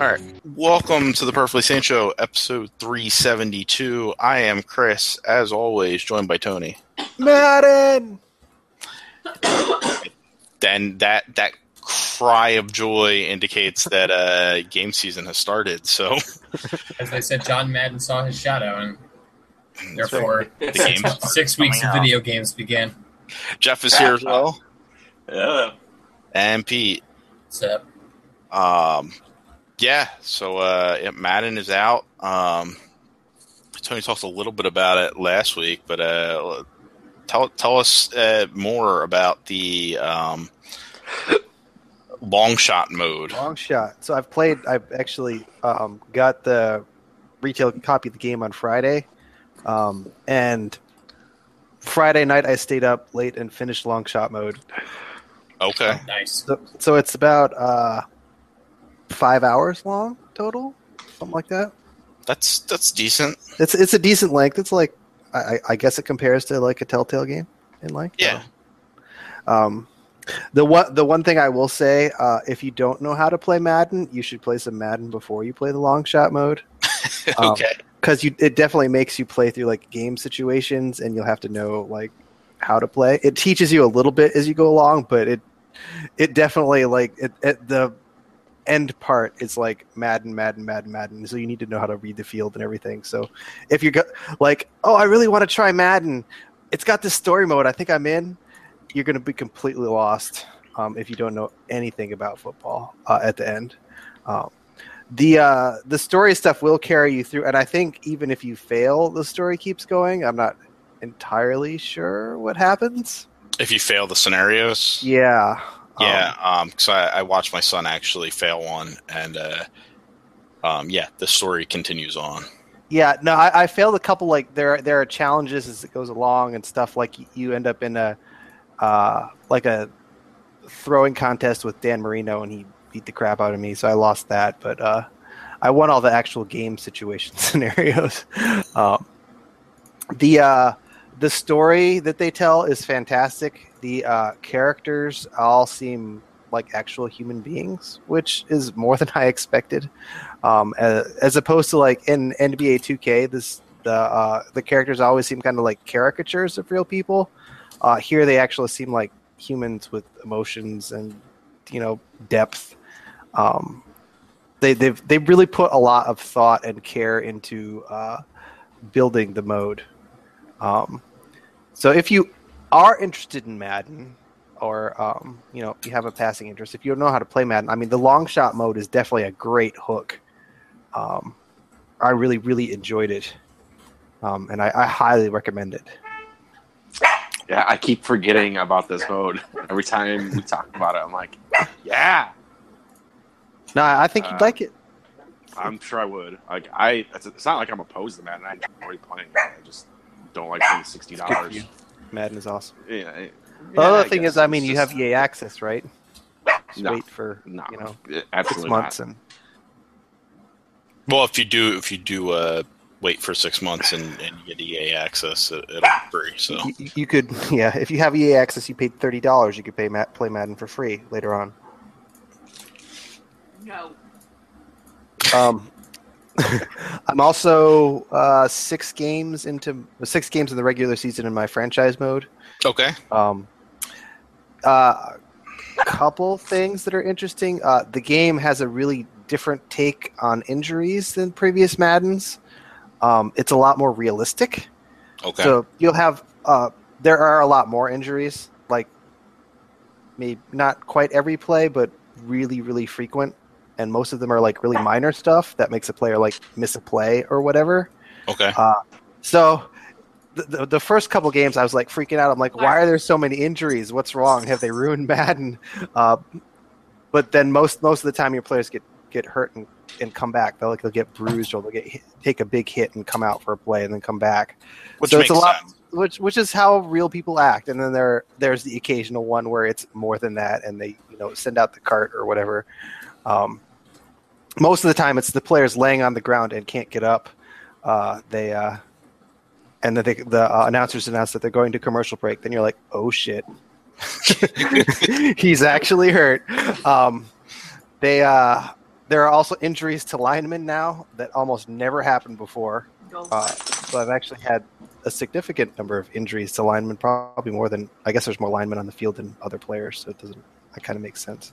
All right. Welcome to the Perfectly Sane Show, episode 372. I am Chris, as always, joined by Tony. Madden! Then that cry of joy indicates that game season has started. So, as they said, John Madden saw his shadow, and therefore the game 6 weeks of video games began. Jeff is here as well. Yeah. And Pete. What's up? Yeah, so Madden is out. Tony talked a little bit about it last week, but tell us more about the long shot mode. Long shot. So I've actually got the retail copy of the game on Friday. And Friday night I stayed up late and finished long shot mode. Okay. Nice. So it's about 5 hours long total, something like that. That's decent. It's a decent length. It's like I guess it compares to like a Telltale game in length. Yeah. The one thing I will say, if you don't know how to play Madden, you should play some Madden before you play the long shot mode. Okay. Because it definitely makes you play through like game situations, and you'll have to know like how to play. It teaches you a little bit as you go along, but it definitely like at the end part is like Madden. So you need to know how to read the field and everything. So if you're like, oh, I really want to try Madden, it's got this story mode, I think I'm in. You're going to be completely lost if you don't know anything about football at the end. The story stuff will carry you through, and I think even if you fail, the story keeps going. I'm not entirely sure what happens. If you fail the scenarios? Yeah. Yeah, because I watched my son actually fail one, and the story continues on. Yeah, no, I failed a couple. Like there are challenges as it goes along and stuff. Like you end up in a throwing contest with Dan Marino, and he beat the crap out of me, so I lost that. But I won all the actual game situation scenarios. The story that they tell is fantastic. The characters all seem like actual human beings, which is more than I expected. As opposed to like in NBA 2K, the characters always seem kind of like caricatures of real people. Here they actually seem like humans with emotions and depth. They really put a lot of thought and care into building the mode. So if you are interested in Madden, or you have a passing interest, if you don't know how to play Madden, I mean, the long shot mode is definitely a great hook. I really, really enjoyed it, and I highly recommend it. Yeah, I keep forgetting about this mode. Every time we talk about it, I'm like, yeah. No, I think you'd like it. I'm sure I would. Like it's not like I'm opposed to Madden. I enjoy playing it. I just don't like paying $60. Madden is awesome. Yeah. The other thing is, I mean, you have EA access, right? Just wait for absolutely 6 months, not. and well, if you do wait for 6 months and you get EA access, it'll be free. So you could, if you have EA access, you paid $30. You could play Madden for free later on. No. I'm also 6 games in the regular season in my franchise mode. Okay. Couple things that are interesting. The game has a really different take on injuries than previous Maddens. It's a lot more realistic. Okay. So you'll have there are a lot more injuries, like maybe not quite every play, but really, really frequent. And most of them are like really minor stuff that makes a player like miss a play or whatever. Okay. So the first couple games I was like freaking out. I'm like, why are there so many injuries? What's wrong? Have they ruined Madden? But then most of the time your players get hurt and come back. They'll get bruised, or they'll take a big hit and come out for a play and then come back. Which so makes it's a lot, sense. which is how real people act. And then there's the occasional one where it's more than that, and they send out the cart or whatever. Most of the time, it's the players laying on the ground and can't get up. The announcers announce that they're going to commercial break. Then you're like, oh shit, He's actually hurt. They There are also injuries to linemen now that almost never happened before. So I've actually had a significant number of injuries to linemen, probably more than, I guess there's more linemen on the field than other players, so that kind of makes sense.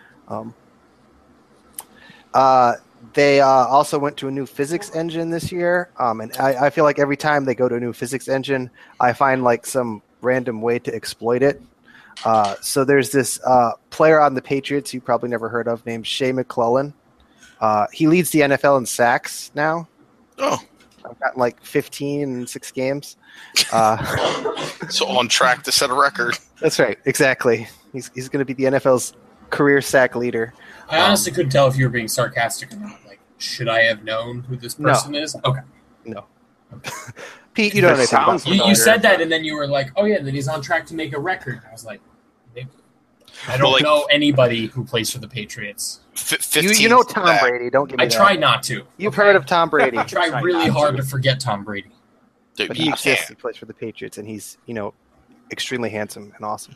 They also went to a new physics engine this year, and I feel like every time they go to a new physics engine, I find like some random way to exploit it. So there's this player on the Patriots you probably never heard of named Shea McClellan. He leads the NFL in sacks now. Oh. I've gotten like 15 in 6 games. So on track to set a record. That's right. Exactly. He's going to be the NFL's career sack leader. I honestly couldn't tell if you were being sarcastic or not. Like, should I have known who this person is? Okay. No. Pete, you don't know anything about You said that, and then you were like, oh, yeah, then he's on track to make a record. I was like, maybe. I don't know anybody who plays for the Patriots. You know Tom Brady. Don't give me I try not to. You've heard of Tom Brady. I try really hard to forget Tom Brady. Dude, but he exists. He plays for the Patriots, and he's, extremely handsome and awesome.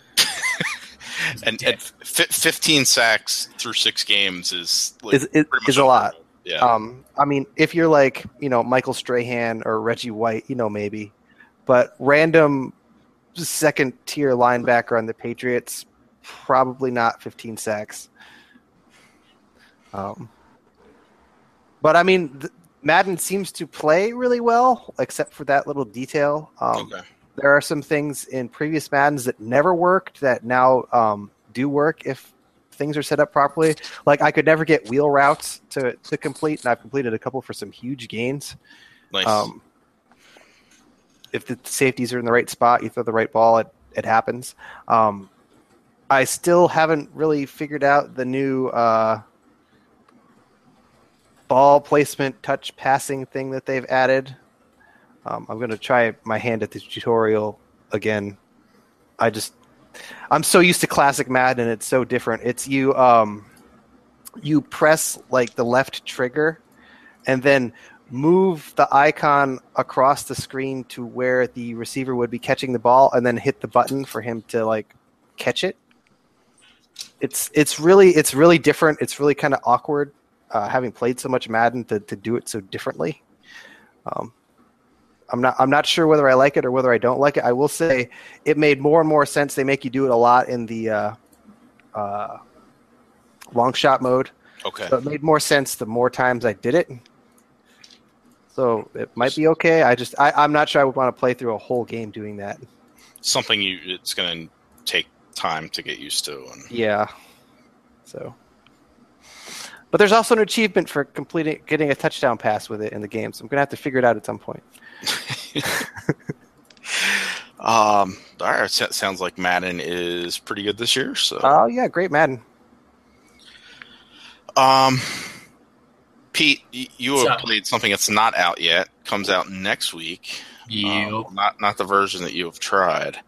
and 15 sacks through 6 games is a lot. Yeah. I mean, if you're like, Michael Strahan or Reggie White, maybe. But random second-tier linebacker on the Patriots, probably not 15 sacks. But I mean, Madden seems to play really well, except for that little detail. Okay. There are some things in previous Maddens that never worked that now do work if things are set up properly. Like I could never get wheel routes to complete, and I've completed a couple for some huge gains. Nice. If the safeties are in the right spot, you throw the right ball, it happens. I still haven't really figured out the new ball placement touch passing thing that they've added. I'm going to try my hand at the tutorial again. I'm so used to classic Madden, and it's so different. It's you press like the left trigger and then move the icon across the screen to where the receiver would be catching the ball, and then hit the button for him to like catch it. It's really different. It's really kind of awkward having played so much Madden to do it so differently. I'm not sure whether I like it or whether I don't like it. I will say it made more and more sense. They make you do it a lot in the long shot mode. Okay. So it made more sense the more times I did it. So it might be okay. I'm not sure I would want to play through a whole game doing that. Something it's going to take time to get used to. Yeah. So. But there's also an achievement for getting a touchdown pass with it in the game, so I'm going to have to figure it out at some point. All right, sounds like Madden is pretty good this year. So. Oh yeah, great Madden. Pete, you have played something that's not out yet. Comes out next week. Not the version that you have tried.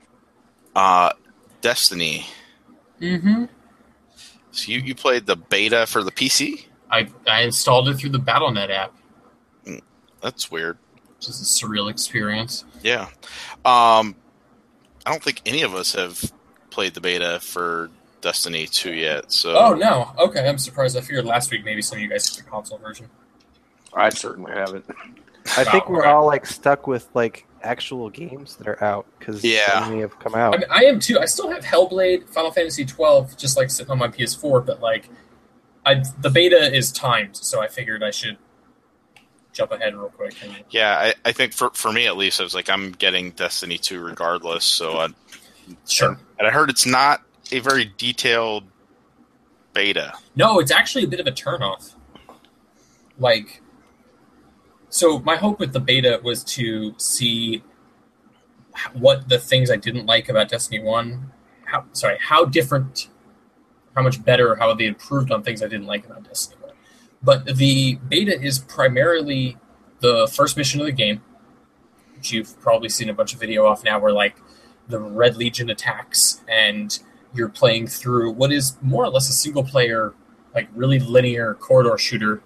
Destiny. Mm-hmm. So you played the beta for the PC? I installed it through the Battle.net app. That's weird. Which is a surreal experience. Yeah. I don't think any of us have played the beta for Destiny 2 yet. So. Oh, no. Okay, I'm surprised. I figured last week maybe some of you guys took the console version. I certainly haven't. I think we're all like stuck with like actual games that are out because so many have come out. I mean, I am too. I still have Hellblade, Final Fantasy 12, just like sitting on my PS4, but like the beta is timed, so I figured I should jump ahead real quick. Yeah, I think for me at least, I was like, I'm getting Destiny 2 regardless. So sure. And I heard it's not a very detailed beta. No, it's actually a bit of a turnoff. Like, so my hope with the beta was to see what the things I didn't like about Destiny 1, how different, how much better, how they improved on things I didn't like about Destiny 1. But the beta is primarily the first mission of the game, which you've probably seen a bunch of video off now, where like the Red Legion attacks and you're playing through what is more or less a single player, like really linear corridor shooter,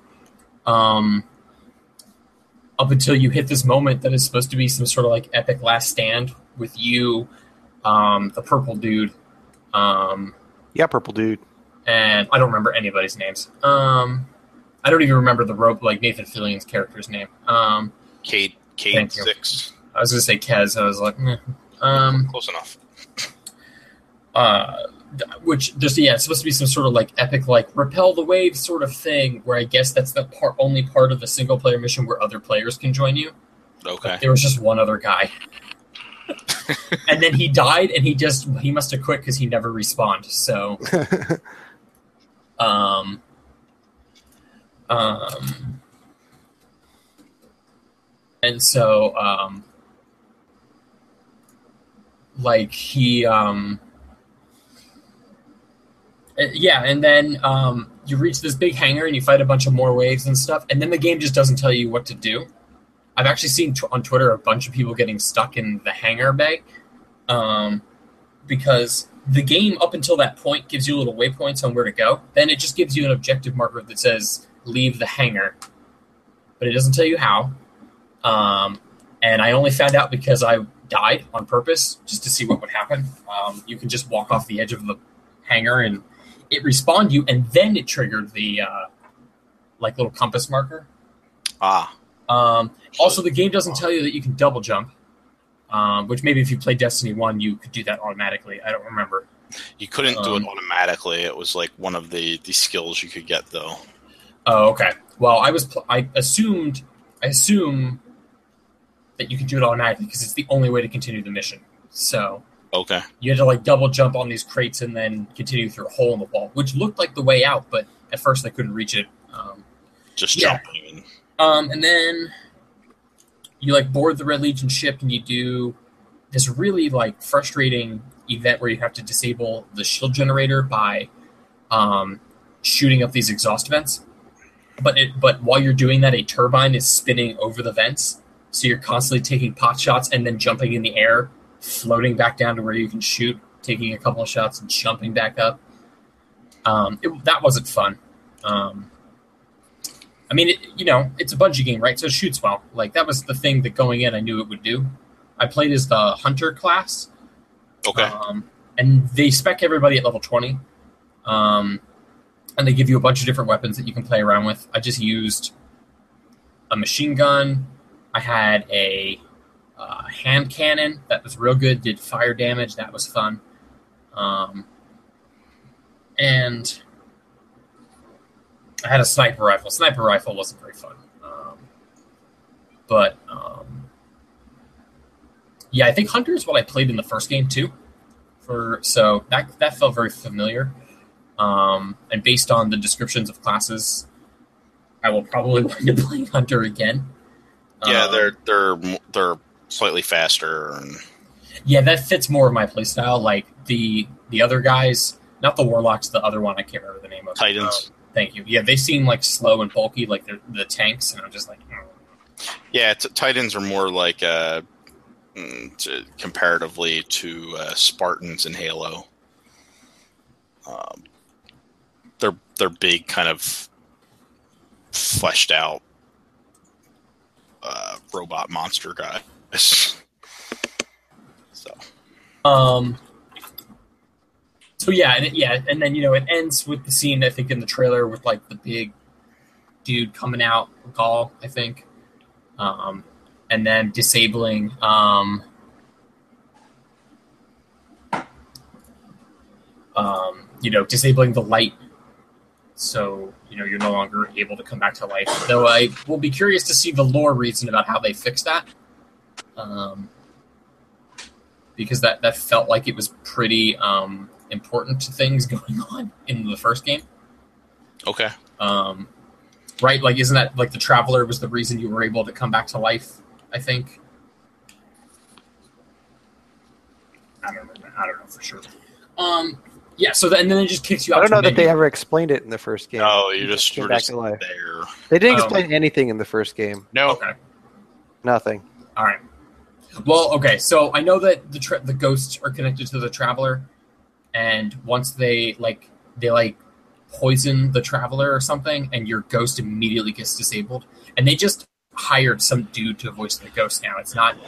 up until you hit this moment that is supposed to be some sort of like epic last stand with you, the purple dude. Yeah, purple dude. and I don't remember anybody's names. I don't even remember Nathan Fillion's character's name. Cade Thank you. 6. I was gonna say Kez. I was like, Close enough. which it's supposed to be some sort of like epic, like repel the wave sort of thing. Where I guess that's the only part of the single player mission where other players can join you. Okay. But there was just one other guy, and then he died, and he must have quit because he never respawned. So, and so like he and then you reach this big hangar and you fight a bunch of more waves and stuff, and then the game just doesn't tell you what to do. I've actually seen on Twitter a bunch of people getting stuck in the hangar bay because the game up until that point gives you little waypoints on where to go. Then it just gives you an objective marker that says leave the hangar, but it doesn't tell you how. And I only found out because I died on purpose just to see what would happen. You can just walk off the edge of the hangar and it respawned you, and then it triggered the little compass marker. Also, the game doesn't tell you that you can double jump, which maybe if you play Destiny 1, you could do that automatically. I don't remember. You couldn't do it automatically. It was like one of the skills you could get, though. Oh, okay. Well, I assume that you can do it automatically because it's the only way to continue the mission. So okay, you had to like double jump on these crates and then continue through a hole in the wall, which looked like the way out, but at first I couldn't reach it. Just jumping. And then you like board the Red Legion ship and you do this really like frustrating event where you have to disable the shield generator by shooting up these exhaust vents. But while you're doing that, a turbine is spinning over the vents. So you're constantly taking pot shots and then jumping in the air, floating back down to where you can shoot, taking a couple of shots and jumping back up. That wasn't fun. I mean, it's a Bungie game, right? So it shoots well. Like, that was the thing that going in I knew it would do. I played as the Hunter class. Okay. And they spec everybody at level 20. And they give you a bunch of different weapons that you can play around with. I just used a machine gun. I had a hand cannon that was real good, did fire damage. That was fun. And I had a sniper rifle. Sniper rifle wasn't very fun. Yeah, I think Hunter is what I played in the first game too. So that felt very familiar. And based on the descriptions of classes, I will probably wind up playing Hunter again. Yeah, they're slightly faster. And yeah, that fits more of my playstyle. Like the other guys, not the Warlocks, the other one I can't remember the name of. Titans. Thank you. Yeah, they seem like slow and bulky, like they're the tanks, and I'm just like. Yeah, Titans are more like comparatively to Spartans in Halo. They're big, kind of fleshed out robot monster guys. So yeah, and then it ends with the scene I think in the trailer with like the big dude coming out, Gaul, I think, and then disabling disabling the light, so you're no longer able to come back to life. Though I will be curious to see the lore reason about how they fix that, because that felt like it was pretty important to things going on in the first game. Okay. Right? Like, isn't that like the Traveler was the reason you were able to come back to life? I think. I don't know for sure. Yeah. So then it just kicks you out. I don't to know the that they menu. ever explained it in the first game. No, you just came were back just to life. there. They didn't explain anything in the first game. No. Okay. Nothing. All right. Well, okay. So I know that the ghosts are connected to the Traveler, and once they poison the Traveler or something, and your ghost immediately gets disabled. And they just hired some dude to voice the ghost now. It's not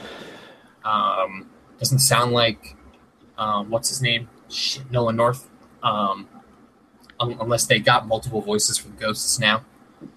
doesn't sound like what's his name? Nolan North. unless they got multiple voices for the ghosts now.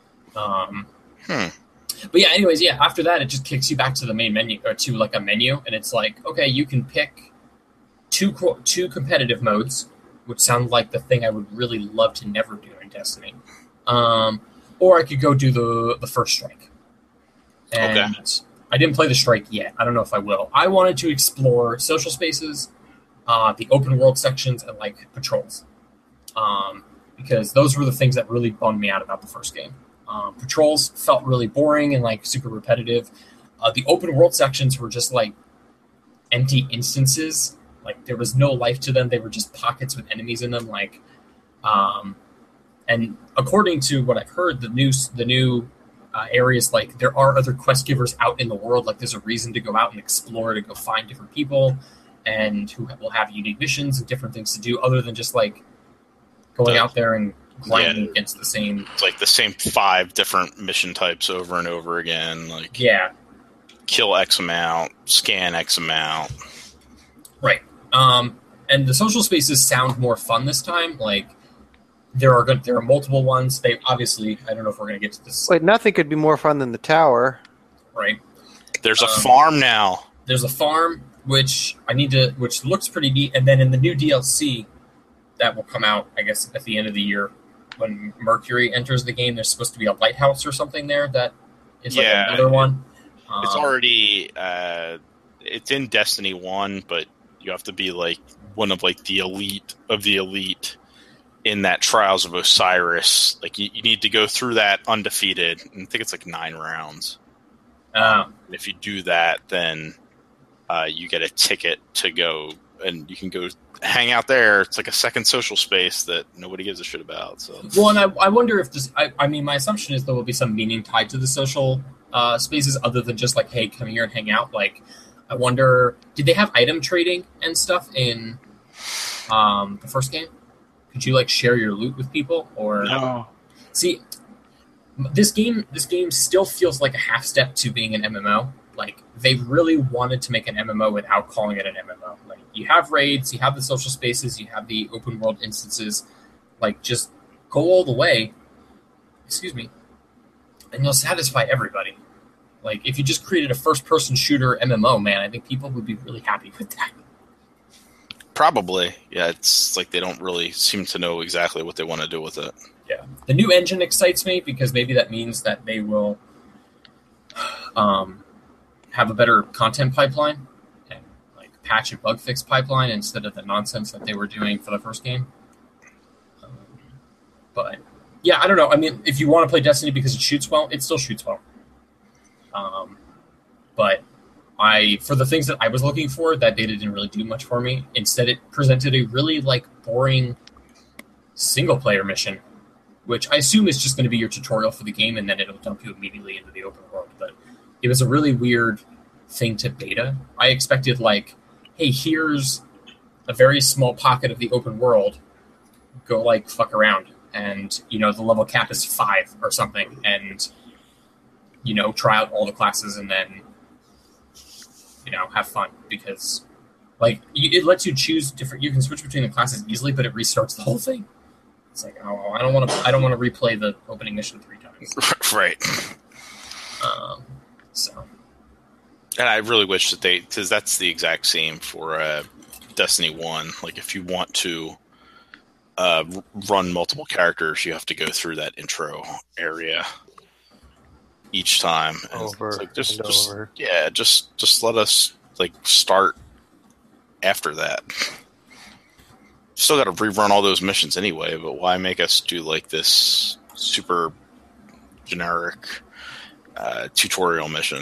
But yeah, anyways, yeah. After that, it just kicks you back to the main menu or to like a menu, and it's like, okay, you can pick two competitive modes, which sound like the thing I would really love to never do in Destiny. Or I could go do the first strike. And Okay. I didn't play the strike yet. I don't know if I will. I wanted to explore social spaces, the open world sections, and like patrols, because those were the things that really bummed me out about the first game. Patrols felt really boring and like super repetitive. The open world sections were just like empty instances. Like there was no life to them. They were just pockets with enemies in them. Like, and according to what I've heard, the new areas, like there are other quest givers out in the world. Like there's a reason to go out and explore, to go find different people, and who will have unique missions and different things to do, other than just like going out there and grinding against the same. It's like the same 5 different mission types over and over again. Like, Yeah, kill X amount, scan X amount. right. And the social spaces sound more fun this time. Like there are multiple ones. They obviously, I don't know if we're going to get to this. Wait, nothing could be more fun than the tower. Right. There's a farm now. There's a farm which looks pretty neat, and then in the new DLC that will come out, I guess, at the end of the year, when Mercury enters the game, there's supposed to be a lighthouse or something there that is like another one. It's already it's in Destiny 1, but you have to be like one of like the elite of the elite in that Trials of Osiris. Like you need to go through that undefeated, and I think it's like 9 rounds. If you do that, then you get a ticket to go, and you can go hang out there. It's like a second social space that nobody gives a shit about. So, well, and I wonder if this. I mean, my assumption is there will be some meaning tied to the social spaces, other than just like, hey, come here and hang out. Like, I wonder, did they have item trading and stuff in the first game? Could you like share your loot with people, or No. see? This game still feels like a half step to being an MMO. Like they really wanted to make an MMO without calling it an MMO. Like you have raids, you have the social spaces, you have the open world instances. Like just go all the way. Excuse me, and you'll satisfy everybody. Like if you just created a first-person shooter MMO, man, I think people would be really happy with that. probably, yeah. It's like they don't really seem to know exactly what they want to do with it. Yeah, the new engine excites me because maybe that means that they will have a better content pipeline and like patch and bug fix pipeline instead of the nonsense that they were doing for the first game. But yeah, I don't know. I mean, if you want to play Destiny because it shoots well, it still shoots well. But for the things that I was looking for, that beta didn't really do much for me. Instead, it presented a really like boring single player mission, which I assume is just going to be your tutorial for the game, and then it'll dump you immediately into the open world. But it was a really weird thing to beta. I expected like, hey, here's a very small pocket of the open world. Go like fuck around, and the level cap is 5 or something, and try out all the classes and then have fun, because like it lets you choose different. You can switch between the classes easily, but it restarts the whole thing. It's like, oh, I don't want to replay the opening mission 3 times. Right. So. And I really wish that because that's the exact same for Destiny 1. Like, if you want to run multiple characters, you have to go through that intro area each time. And Over it's like, and over. Yeah, just let us like start after that. Still got to rerun all those missions anyway, but why make us do like this super generic tutorial mission?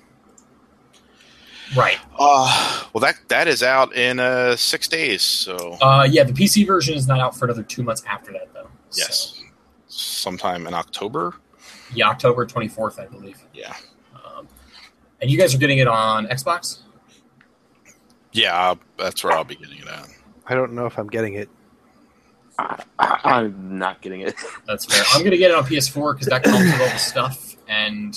Right. Well, that is out in 6 days. So yeah, the PC version is not out for another 2 months after that, though. yes, So, sometime in October. yeah, October 24th, I believe. Yeah, And you guys are getting it on Xbox? yeah, that's where I'll be getting it at. I don't know if I'm getting it. I'm not getting it. That's fair. I'm going to get it on PS4 because that comes with all the stuff, and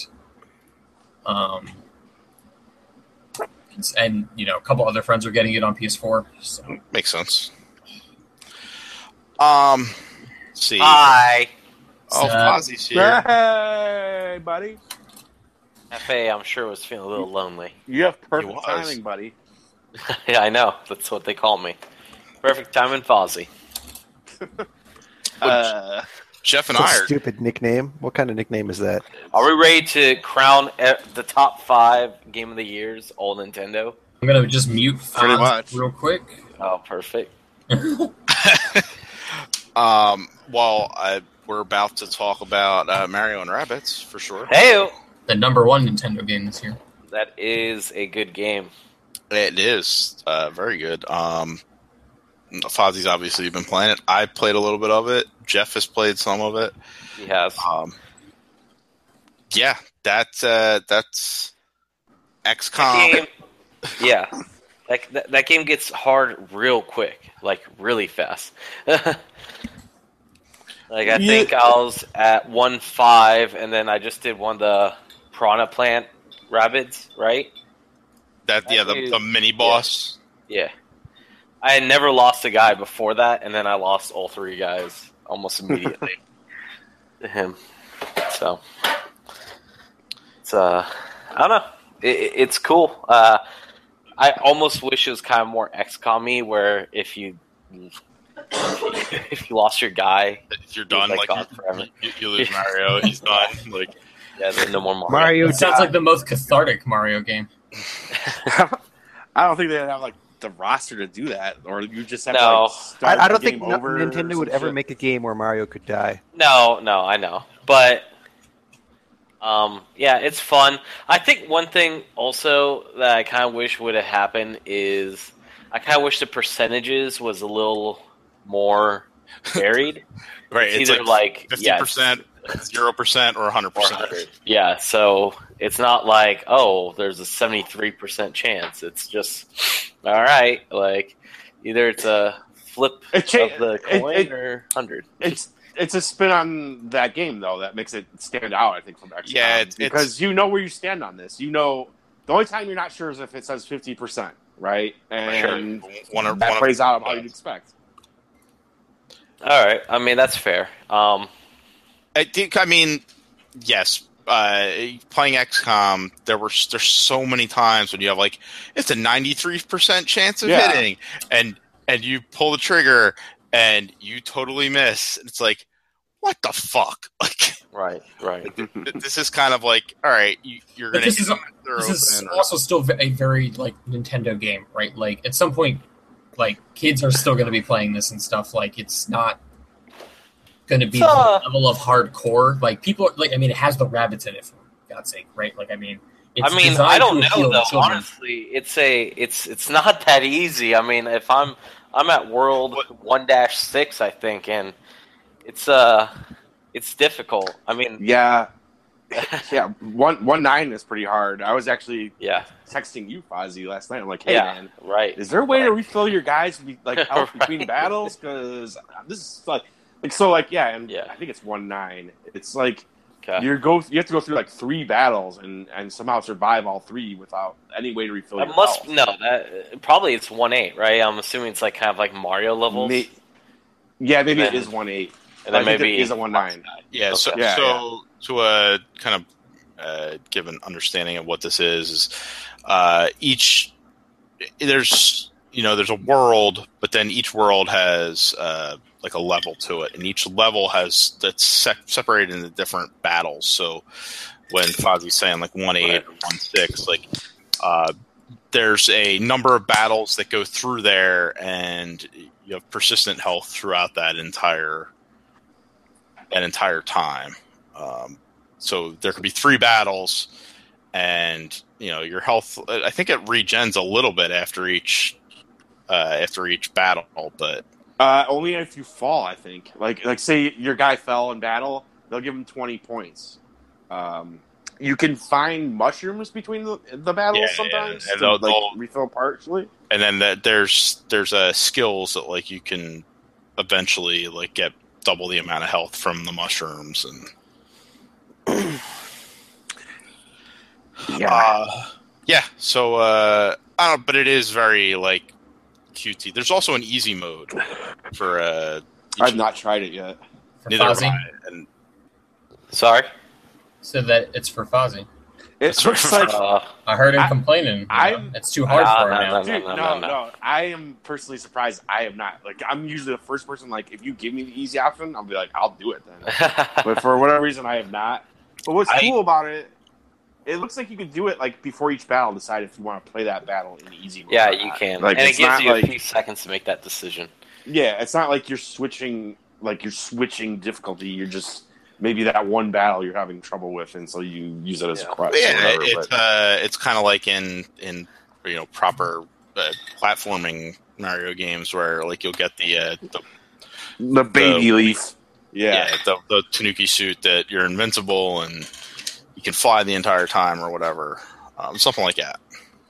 a couple other friends are getting it on PS4. So Makes sense. see. Hi. Oh, Fozzie's here. Hey, buddy. FA, I'm sure, was feeling a little lonely. You have He perfect was. timing, buddy. Yeah, I know. That's what they call me. Perfect time in Fozzie. Jeff and It's a I are. stupid nickname. What kind of nickname is that? Are we ready to crown the top 5 Game of the Years, all Nintendo? I'm gonna just mute Pretty Fonz much. real quick. Oh, perfect. We're about to talk about Mario and Rabbids for sure. Hey, The number 1 Nintendo game this year. that is a good game. It is very good. Fozzie's obviously been playing it. I played a little bit of it. Jeff has played some of it. He has. Yeah, that's XCOM. Game, yeah. That game gets hard real quick, like really fast. Like I think I was at 1-5, and then I just did one of the Piranha Plant Rabbids, right? The mini boss. Yeah. I had never lost a guy before that, and then I lost all 3 guys almost immediately to him. So it's I don't know. It's cool. I almost wish it was kind of more XCOM-y, where if you lost your guy, If you're done, like gone forever. you lose Mario, he's done. Like, Yeah, there's no more Mario. Mario It sounds like the most cathartic Mario game. I don't think they have like the roster to do that, or you just have to No. like, start I don't the think game over Nintendo or would some ever shit. make a game where Mario could die. No, I know. But yeah, it's fun. I think one thing also that I kind of wish would have happened is I kind of wish the percentages was a little more varied. right? It's It's either like like 50%, 0%, or 100%. 100. Yeah, so it's not like, oh, there's a 73% chance. It's just, all right, like either it's a flip It cha- of the coin or 100. It's a spin on that game though that makes it stand out. I think from XCOM. Yeah, it's- because you know where you stand on this. You know the only time you're not sure is if it says 50%, right? And that plays out how you'd expect. All right, I mean, that's fair. I mean, yes. Playing XCOM, there's so many times when you have like it's a 93% chance of hitting, and you pull the trigger and you totally miss. It's like, what the fuck? Like, Right. this is kind of like, all right, you're But gonna. this is also still a very like Nintendo game, right? Like at some point, like kids are still going to be playing this and stuff. Like it's not going to be the level of hardcore. Like people, like I mean, it has the rabbits in it for God's sake, right? Like I mean, it's I designed don't to appeal know to though. children. Honestly, it's not that easy. I mean, if I'm at World 1-6, I think, and it's difficult. I mean, Yeah. 1-9 is pretty hard. I was actually yeah, texting you, Fozzie, last night. I'm like, hey, yeah, man, right. is there a way to refill your guys like health between Right. battles? Because this is like so like yeah, Yeah. I think it's 1-9. It's like Okay. you have to go through like 3 battles and somehow survive all 3 without any way to refill That your must health. no. That probably it's 1-8, right? I'm assuming it's like kind of like Mario levels, Yeah, maybe And it then- is 1-8. and then I think maybe it is a 1-9. Yeah, so, Okay. Yeah, so to kind of give an understanding of what this is there's a world, but then each world has like a level to it, and each level that's separated into different battles. So when Fozzie's saying like 1-8 or 1-6, like there's a number of battles that go through there, and you have persistent health throughout that entire time. So there could be 3 battles, and your health. I think it regens a little bit after each battle, but Only if you fall, I think. Like say your guy fell in battle, they'll give him 20 points. You can find mushrooms between the battles sometimes and to they'll refill partially. and then there's skills that like you can eventually like get double the amount of health from the mushrooms and. So I don't know, but it is very like cutesy. There's also an easy mode for I've not tried it yet. For Neither have Fozzie? I. And Sorry. So that it's for Fozzie. It looks like I heard him I- complaining. you know? I'm- It's too hard for him now. dude, No. no. I am personally surprised. I have not. Like, I'm usually the first person. Like, if you give me the easy option, I'll be like, I'll do it then. But for whatever reason, I have not. But what's cool about it? It looks like you could do it like before each battle. Decide if you want to play that battle in easy mode. Yeah, or you not. can, Like, and it it's gives not you a like- few seconds to make that decision. Yeah, it's not like you're switching. Like you're switching difficulty. You're just maybe that one battle you're having trouble with, and so you use it as a crutch. or yeah, whatever, it's kind of like in proper platforming Mario games where like you'll get the the baby leaf. Yeah. the Tanuki suit that you're invincible and you can fly the entire time or whatever, something like that.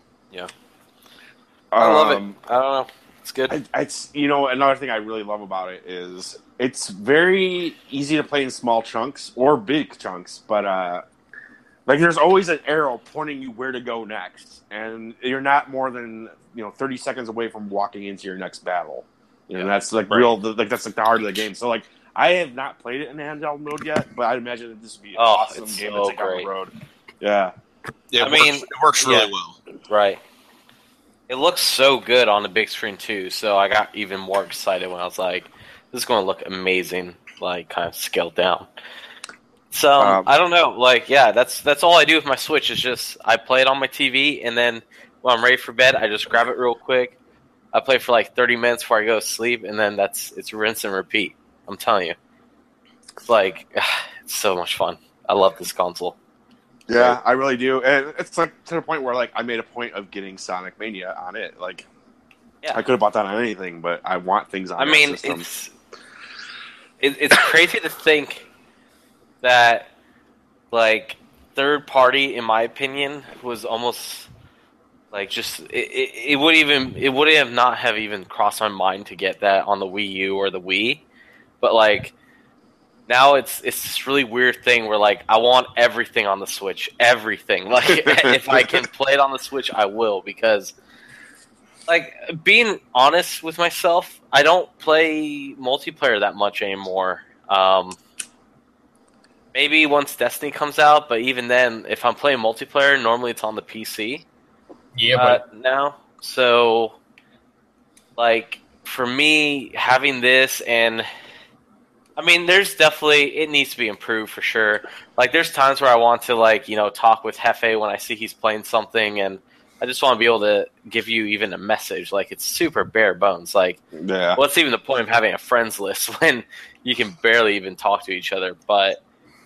I love it. I don't know. It's good. It's another thing I really love about it is it's very easy to play in small chunks or big chunks, but like there's always an arrow pointing you where to go next, and you're not more than 30 seconds away from walking into your next battle. And that's like that's like the heart of the game. So like I have not played it in handheld mode yet, but I'd imagine that this would be an awesome it's game so to take on great. the road. Yeah. Yeah, it works really well. Right. It looks so good on the big screen too, so I got even more excited when I was like, this is going to look amazing, like kind of scaled down. So, I don't know, like, yeah, that's all I do with my Switch is just, I play it on my TV, and then when I'm ready for bed, I just grab it real quick, I play for like 30 minutes before I go to sleep, and then it's rinse and repeat. I'm telling you. It's like, it's so much fun. I love this console. Yeah, I really do. And it's like to the point where like I made a point of getting Sonic Mania on it. Like, Yeah. I could have bought that on anything, but I want things on I that mean, system. it's crazy to think that, like, third party, in my opinion, was almost like just it would have not have even crossed my mind to get that on the Wii U or the Wii, but like now it's this really weird thing where like I want everything on the Switch, everything. Like if I can play it on the Switch, I will, because like being honest with myself, I don't play multiplayer that much anymore. Maybe once Destiny comes out, but even then, if I'm playing multiplayer, normally it's on the PC. Yeah, but Now, so like for me, having this, and I mean, there's definitely, it needs to be improved for sure. Like there's times where I want to like talk with Hefe when I see he's playing something, and I just want to be able to give you even a message. Like it's super bare bones. Like Yeah. what's even the point of having a friends list when you can barely even talk to each other? But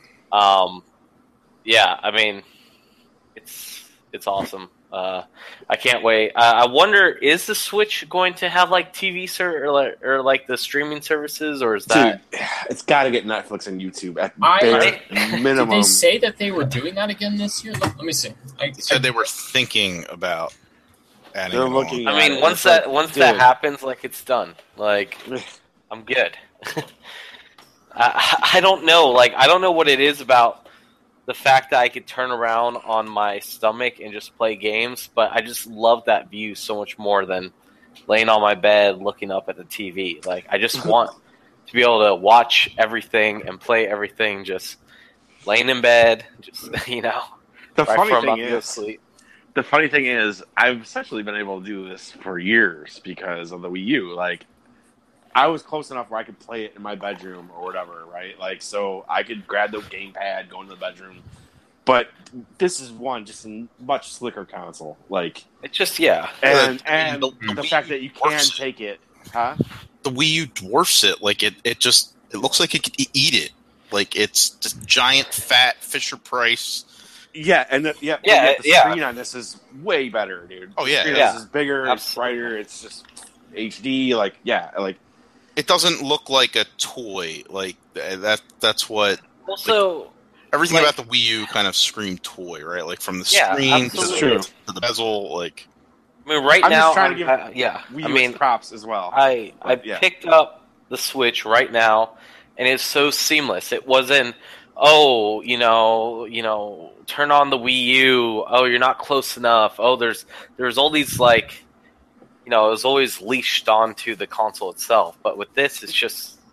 yeah, I mean, it's awesome. I can't wait. I wonder, is the Switch going to have like TV or like the streaming services, or is that? Dude, it's got to get Netflix and YouTube at I- bare minimum. did they say that they were doing that again this year? Let me see. Said they were thinking about adding. They're it on. looking- I mean, Yeah, once it's that like, that dude. happens, like it's done. Like I'm good. I don't know. Like I don't know what it is about the fact that I could turn around on my stomach and just play games, but I just love that view so much more than laying on my bed looking up at the TV. Like I just want to be able to watch everything and play everything just laying in bed, just The right funny before I'm thing about to go to is, sleep. the funny thing is, I've essentially been able to do this for years because of the Wii U. Like, I was close enough where I could play it in my bedroom or whatever, right? Like, so I could grab the gamepad, go into the bedroom. But this is just a much slicker console. Like, It's just yeah. and the the Wii fact that you U can works. take it, huh? The Wii U dwarfs it. Like it looks like it could eat it. Like it's just giant, fat Fisher Price. Yeah, and the screen on this is way better, dude. Oh, yeah. The screen on Yeah. this is bigger, it's Absolutely. brighter, it's just HD. Like, yeah, like. It doesn't look like a toy. Like that's what Also, everything Like- about the Wii U kind of screamed toy, right? Like from the Yeah, screen absolutely. to the bezel. Like I mean, right I'm now, just trying to give yeah. Wii I U mean, its props as well. I yeah. picked up the Switch right now, and it's so seamless. It wasn't, turn on the Wii U. Oh, you're not close enough. Oh, there's all these like, it was always leashed onto the console itself. But with this, it's just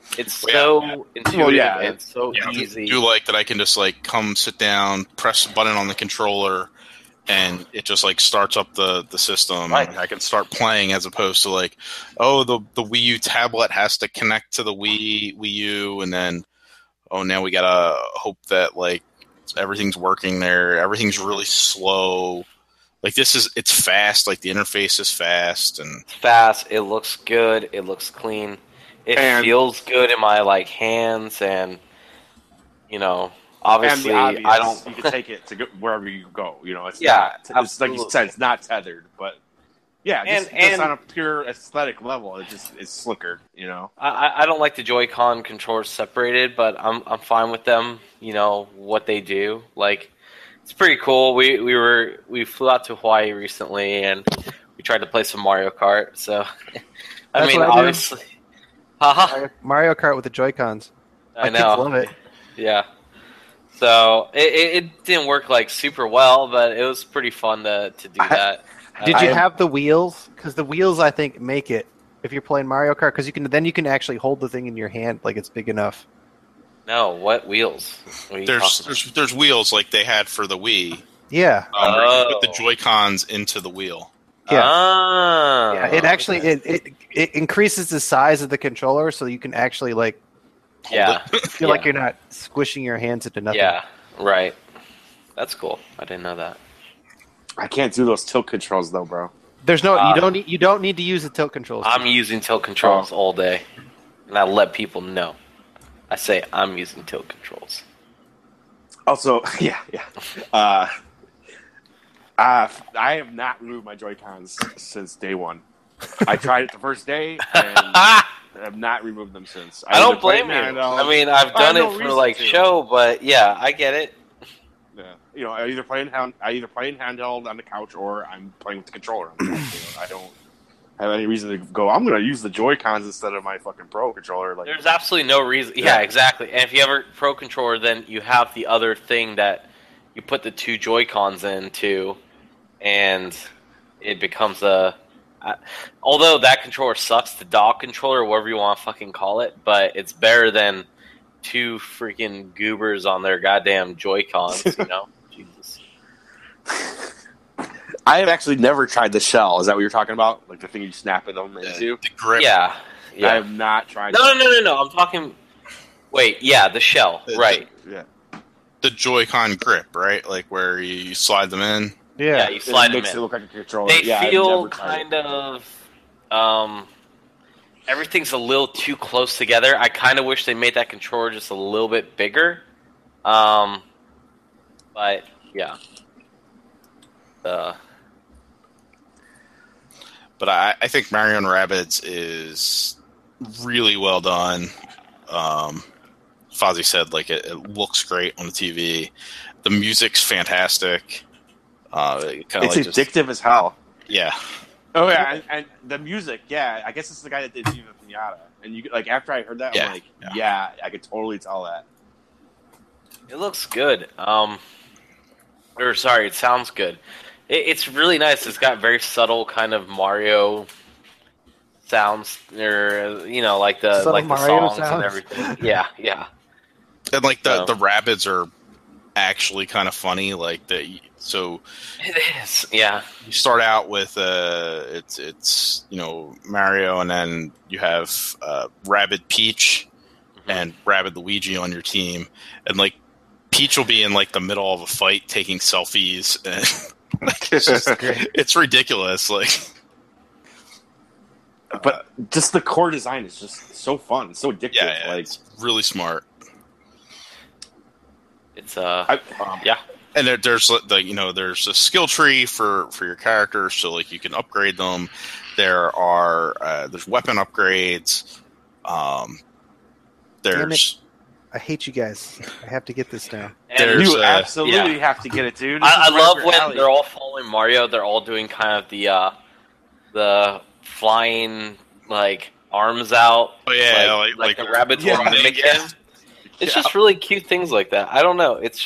It's so intuitive yeah. and so Yeah, I easy. do like that I can just like come sit down, press a button on the controller, and it just like starts up the system. Right. And I can start playing as opposed to like, oh, the Wii U tablet has to connect to the Wii U, and then now we gotta hope that like everything's working there. Everything's really slow. Like it's fast. Like the interface is fast and Fast. It looks good. It looks clean. It feels good in my like hands, and obviously and I don't. You can take it to go wherever you go. It's Yeah, it's like you said, it's not tethered, but yeah, just on a pure aesthetic level, it's slicker. I don't like the Joy-Con controllers separated, but I'm fine with them. What they do, like it's pretty cool. We flew out to Hawaii recently, and we tried to play some Mario Kart. So I mean, obviously, Mario Kart with the Joy-Cons. I know. Kids love it. Yeah. So it didn't work like super well, but it was pretty fun to do that. Did you have the wheels? Because the wheels, I think, make it if you're playing Mario Kart. Because you can actually hold the thing in your hand like it's big enough. No, what wheels? What are you talking about? there's wheels like they had for the Wii. Yeah. Where you can put the Joy-Cons into the wheel. Yeah. Ah, Yeah, it actually it increases the size of the controller, so you can actually like feel like you're not squishing your hands into nothing. Yeah, right. That's cool. I didn't know that. I can't do those tilt controls though, bro. There's no you don't need to use the tilt controls. I'm using tilt controls all day, and I let people know. I say I'm using tilt controls. Also, yeah. I have not removed my Joy-Cons since day one. I tried it the first day, and have not removed them since. I don't blame you. I mean, I've done it for like show, but yeah, I get it. Yeah, I either play in handheld on the couch, or I'm playing with the controller on the couch. I don't have any reason to go, I'm going to use the Joy-Cons instead of my fucking Pro controller. Like, there's absolutely no reason. Yeah, exactly. And if you have a Pro controller, then you have the other thing that you put the two Joy-Cons into, and it becomes although that controller sucks, the dock controller, whatever you want to fucking call it, but it's better than two freaking goobers on their goddamn Joy-Cons, Jesus. I have actually never tried the shell. Is that what you're talking about? Like the thing you snap them into? The grip. Yeah. I have not tried No. I'm talking... Wait, yeah, the shell. Right. The Joy-Con grip, right? Like where you slide them in. Yeah, you slide them in. It makes it look like a controller. They feel kind of... everything's a little too close together. I kind of wish they made that controller just a little bit bigger. But, yeah. But I think Mario and Rabbids is really well done. Fozzie said, like, it looks great on the TV. The music's fantastic. It's addictive as hell. Yeah. Oh, yeah, and the music, yeah. I guess it's the guy that did Viva Pinata. And after I heard that, I'm like, yeah, I could totally tell that. It looks good. It sounds good. It's really nice. It's got very subtle kind of Mario sounds, or like the Mario songs sounds. and everything. Yeah. And like the Rabbids are actually kind of funny. Like so it is. Yeah. You start out with it's Mario, and then you have Rabbid Peach and Rabbid Luigi on your team, and like Peach will be in like the middle of a fight taking selfies, and it's ridiculous. Like, but just the core design is just so fun, so addictive. Yeah, like it's really smart. It's yeah. And there's there's a skill tree for your characters, so like you can upgrade them. There's weapon upgrades. There's. I hate you guys. I have to get this now. You absolutely have to get it, dude. I love when they're all following Mario. They're all doing kind of the flying like arms out. Oh yeah, like the rabbits will mimic him. It's just really cute things like that. I don't know. It's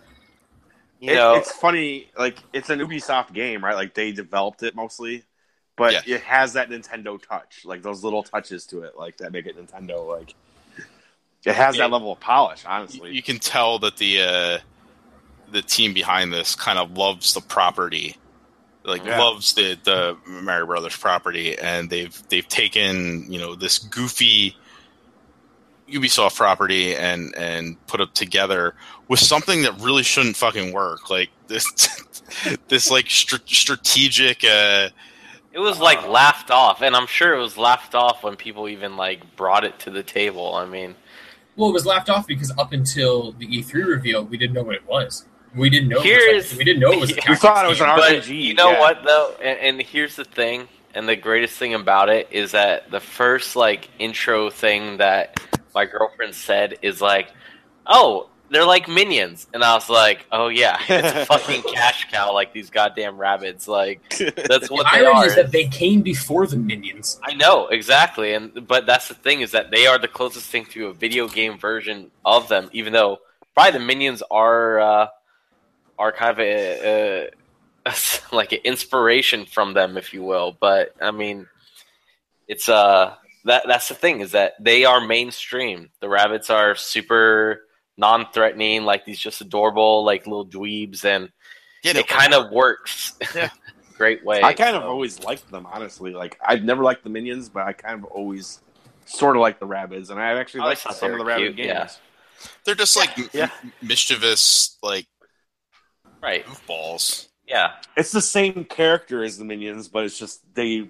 it's funny. Like it's an Ubisoft game, right? Like they developed it mostly, but Yeah. it has that Nintendo touch, like those little touches to it, like that make it Nintendo. Like it has that level of polish. Honestly, You can tell that the team behind this kind of loves the property, loves the Mario Brothers property, and they've taken this goofy Ubisoft property and put it together with something that really shouldn't fucking work, like this like strategic. It was like laughed off, and I'm sure it was laughed off when people even like brought it to the table. I mean, Well, it was laughed off because up until the E3 reveal, we didn't know what it was. We didn't know. Here's- We didn't know it was. A we thought it was an tactics game. but RPG. you know yeah. what though, and here's the thing, and the greatest thing about it is that the first like intro thing that my girlfriend said is like, "Oh, they're like minions," and I was like, "Oh yeah, it's a fucking cash cow like these goddamn rabbits." Like that's The what they irony are. is that they came before the minions. I know exactly, but that's the thing is that they are the closest thing to a video game version of them. Even though probably the minions are kind of a like an inspiration from them, if you will. But I mean, it's that's the thing is that they are mainstream. The rabbits are super non-threatening, like these just adorable like little dweebs, and it kind of works. Yeah. Great way. I kind of So- always liked them, honestly. Like I've never liked the minions, but I kind of always sort of like the rabbits, and I actually I like thought some they of the were rabbit cute, games. yeah. They're just like Yeah. mischievous, like right. goofballs. Yeah. It's the same character as the minions, but it's just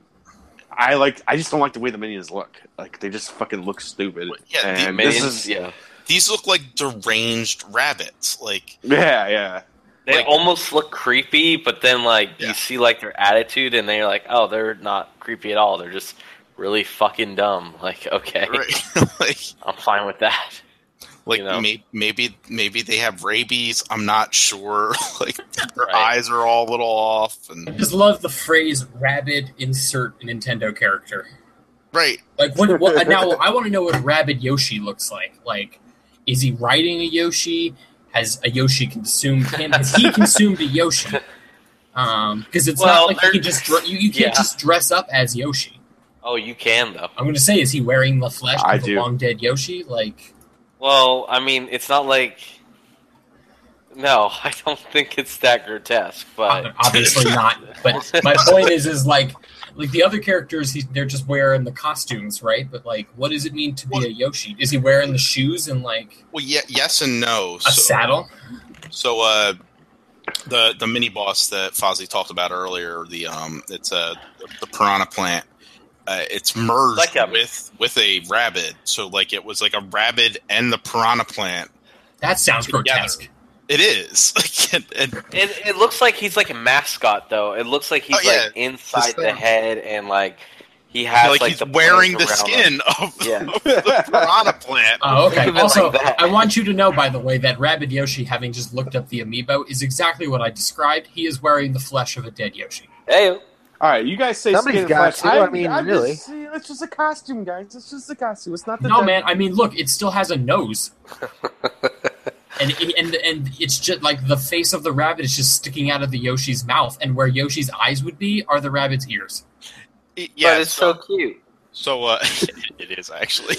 I just don't like the way the minions look. Like they just fucking look stupid. Yeah, the and Minions, this is yeah. These look like deranged rabbits. Like yeah. They like- almost look creepy, but then like Yeah. you see like their attitude, and they're like, oh, they're not creepy at all. They're just really fucking dumb. Like, okay, right, like I'm fine with that. like You know? maybe they have rabies. I'm not sure. Like their Right. eyes are all a little off, and I just love the phrase "rabid insert a Nintendo character." right. Like what now? I want to know what Rabid Yoshi looks like. Like, is he riding a Yoshi? Has a Yoshi consumed him? Has he consumed a Yoshi? Because it's Well, not like you can just you can't yeah. just dress up as Yoshi. Oh, you can though. I'm going to say, is he wearing the flesh I of the do. long dead Yoshi? Like, Well, I mean, it's not like. No, I don't think it's that grotesque, but obviously not. But my point is like the other characters, they're just wearing the costumes, right? But like, what does it mean to be a Yoshi? Is he wearing the shoes and like Well, yeah, yes and no. a saddle? So the mini boss that Fozzie talked about earlier, it's the piranha plant. It's merged Like a- with a rabbit, so like it was like a rabbit and the piranha plant. That sounds Together. grotesque. It is. and it looks like he's like a mascot though. It looks like he's Oh, yeah. like inside Just the like- head, and like he has like like he's the wearing the plants around him. skin of, Yeah. of the piranha plant. Oh, okay. Think of it Also, like that. I want you to know, by the way, that Rabid Yoshi, having just looked up the amiibo, is exactly what I described. He is wearing the flesh of a dead Yoshi. Hey, All right, you guys say Somebody's skin got flesh. to, I mean, really. It's just a costume, guys. It's just a costume. It's not the No, man. I mean, look, it still has a nose, and it's just like the face of the rabbit is just sticking out of the Yoshi's mouth, and where Yoshi's eyes would be are the rabbit's ears. Yeah, but it's so cute. So it is actually.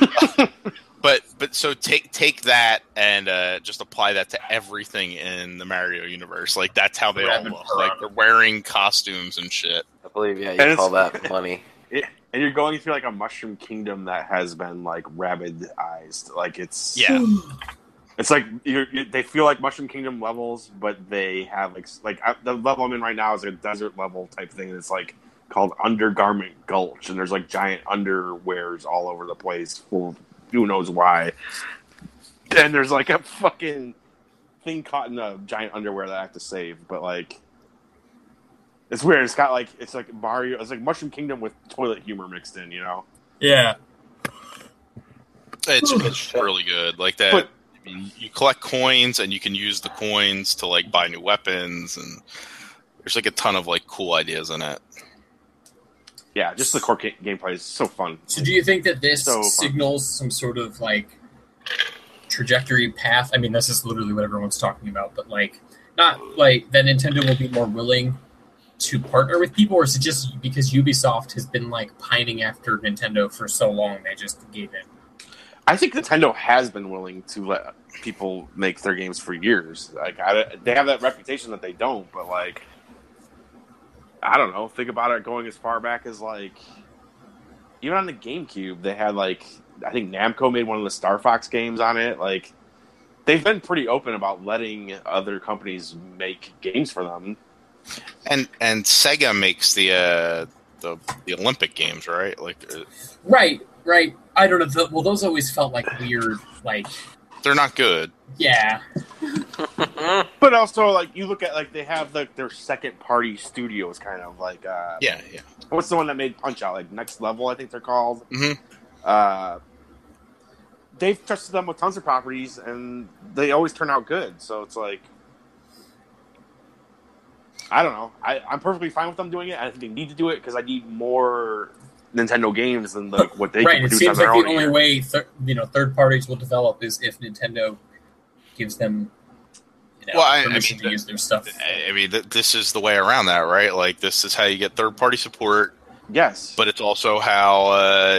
but so take that and just apply that to everything in the Mario universe. Like that's how they all Rabbit look. piranha. Like they're wearing costumes and shit. I believe, yeah, And you it's- call that money. And you're going through like a mushroom kingdom that has been like rabid-ized. Like it's Yeah. It's like they feel like Mushroom Kingdom levels, but they have the level I'm in right now is a desert level type thing. And it's like called Undergarment Gulch, and there's like giant underwears all over the place, full of who knows why. And there's like a fucking thing caught in a giant underwear that I have to save, but like it's weird. It's got like it's like Mario. It's like Mushroom Kingdom with toilet humor mixed in. You know. Yeah. It's really good. Like that. But- I mean, you collect coins and you can use the coins to like buy new weapons, and there's like a ton of like cool ideas in it. Yeah, just the core gameplay is so fun. So, do you think that this So fun. signals some sort of like trajectory path? I mean, this is literally what everyone's talking about, but like, not like that Nintendo will be more willing to partner with people, or is it just because Ubisoft has been like pining after Nintendo for so long they just gave in? I think Nintendo has been willing to let people make their games for years. Like they have that reputation that they don't, but like I don't know. Think about it going as far back as like even on the GameCube, they had like I think Namco made one of the Star Fox games on it. Like they've been pretty open about letting other companies make games for them. And Sega makes the Olympic games, right? Like, right. I don't know. Well, those always felt like weird. Like they're not good. Yeah. But also, like you look at like they have like their second party studios, kind of like yeah. What's the one that made Punch Out? Like Next Level, I think they're called. Mm-hmm. They've trusted them with tons of properties, and they always turn out good. So it's like. I don't know. I'm perfectly fine with them doing it. I think they need to do it because I need more Nintendo games than what they can produce it on seems their like own. the only way third parties will develop is if Nintendo gives them permission to use their stuff. I mean, this is the way around that, right? Like, this is how you get third party support. Yes, but it's also how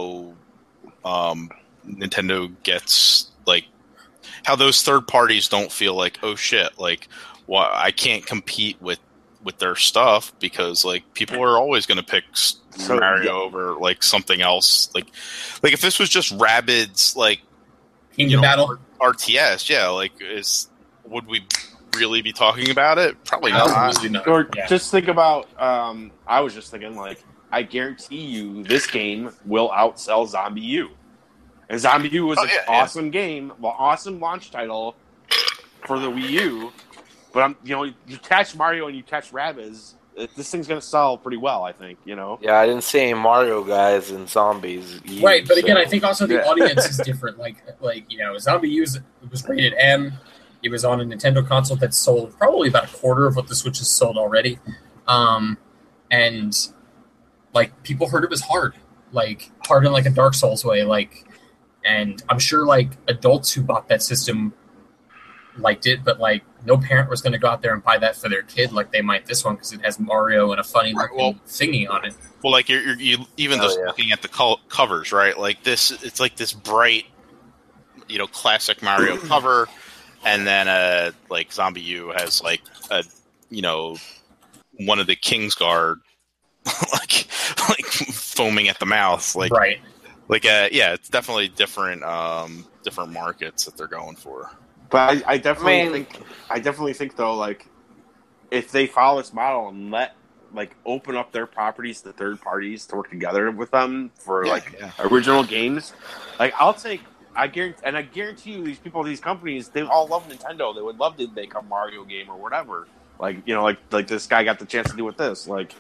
Nintendo gets like how those third parties don't feel like, oh shit, like. Well, I can't compete with their stuff because like people are always going to pick Mario over like something else. Like if this was just Rabbids like Kingdom Battle RTS, yeah, like would we really be talking about it? Probably not. Or just think about. I was just thinking like I guarantee you this game will outsell Zombie U. And Zombie U was an awesome game, awesome launch title for the Wii U. But you catch Mario and you catch Rabbids, this thing's going to sell pretty well, I think. Yeah, I didn't see any Mario guys and zombies. Right, but again, I think also the audience is different. Like Zombie U was rated M. It was on a Nintendo console that sold probably about a quarter of what the Switch has sold already, and like people heard it was hard in like a Dark Souls way. Like, and I'm sure like adults who bought that system liked it, but like no parent was going to go out there and buy that for their kid like they might this one because it has Mario and a funny looking thingy on it. Well, like you even just looking at the covers, right? Like it's like this bright, classic Mario cover, and then like Zombie U has like a one of the Kingsguard like foaming at the mouth, like right. Like it's definitely different markets that they're going for. But I definitely think though, like if they follow this model and open up their properties to third parties to work together with them for original games, like I guarantee you these companies, they all love Nintendo. They would love to make a Mario game or whatever. Like this guy got the chance to do with this. Like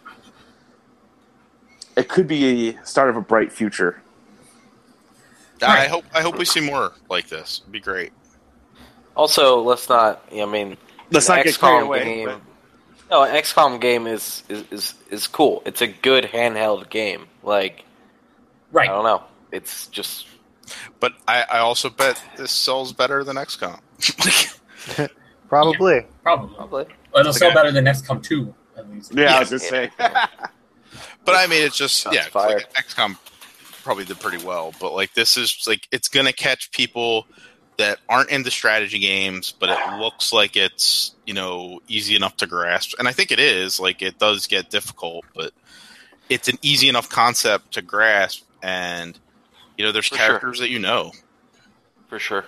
it could be a start of a bright future. I hope we see more like this. It'd be great. Also, let's not get carried away. An XCOM game is cool. It's a good handheld game. Like, right? I don't know. It's just. But I also bet this sells better than XCOM. Probably. Yeah, probably. Well, it'll sell better than XCOM 2, at least. Yeah, I was just saying. But I mean, it's just it's like XCOM probably did pretty well. But like this is like it's gonna catch people that aren't into strategy games, but it looks like it's, easy enough to grasp. And I think it is. Like, it does get difficult, but it's an easy enough concept to grasp. And, there's characters that For sure.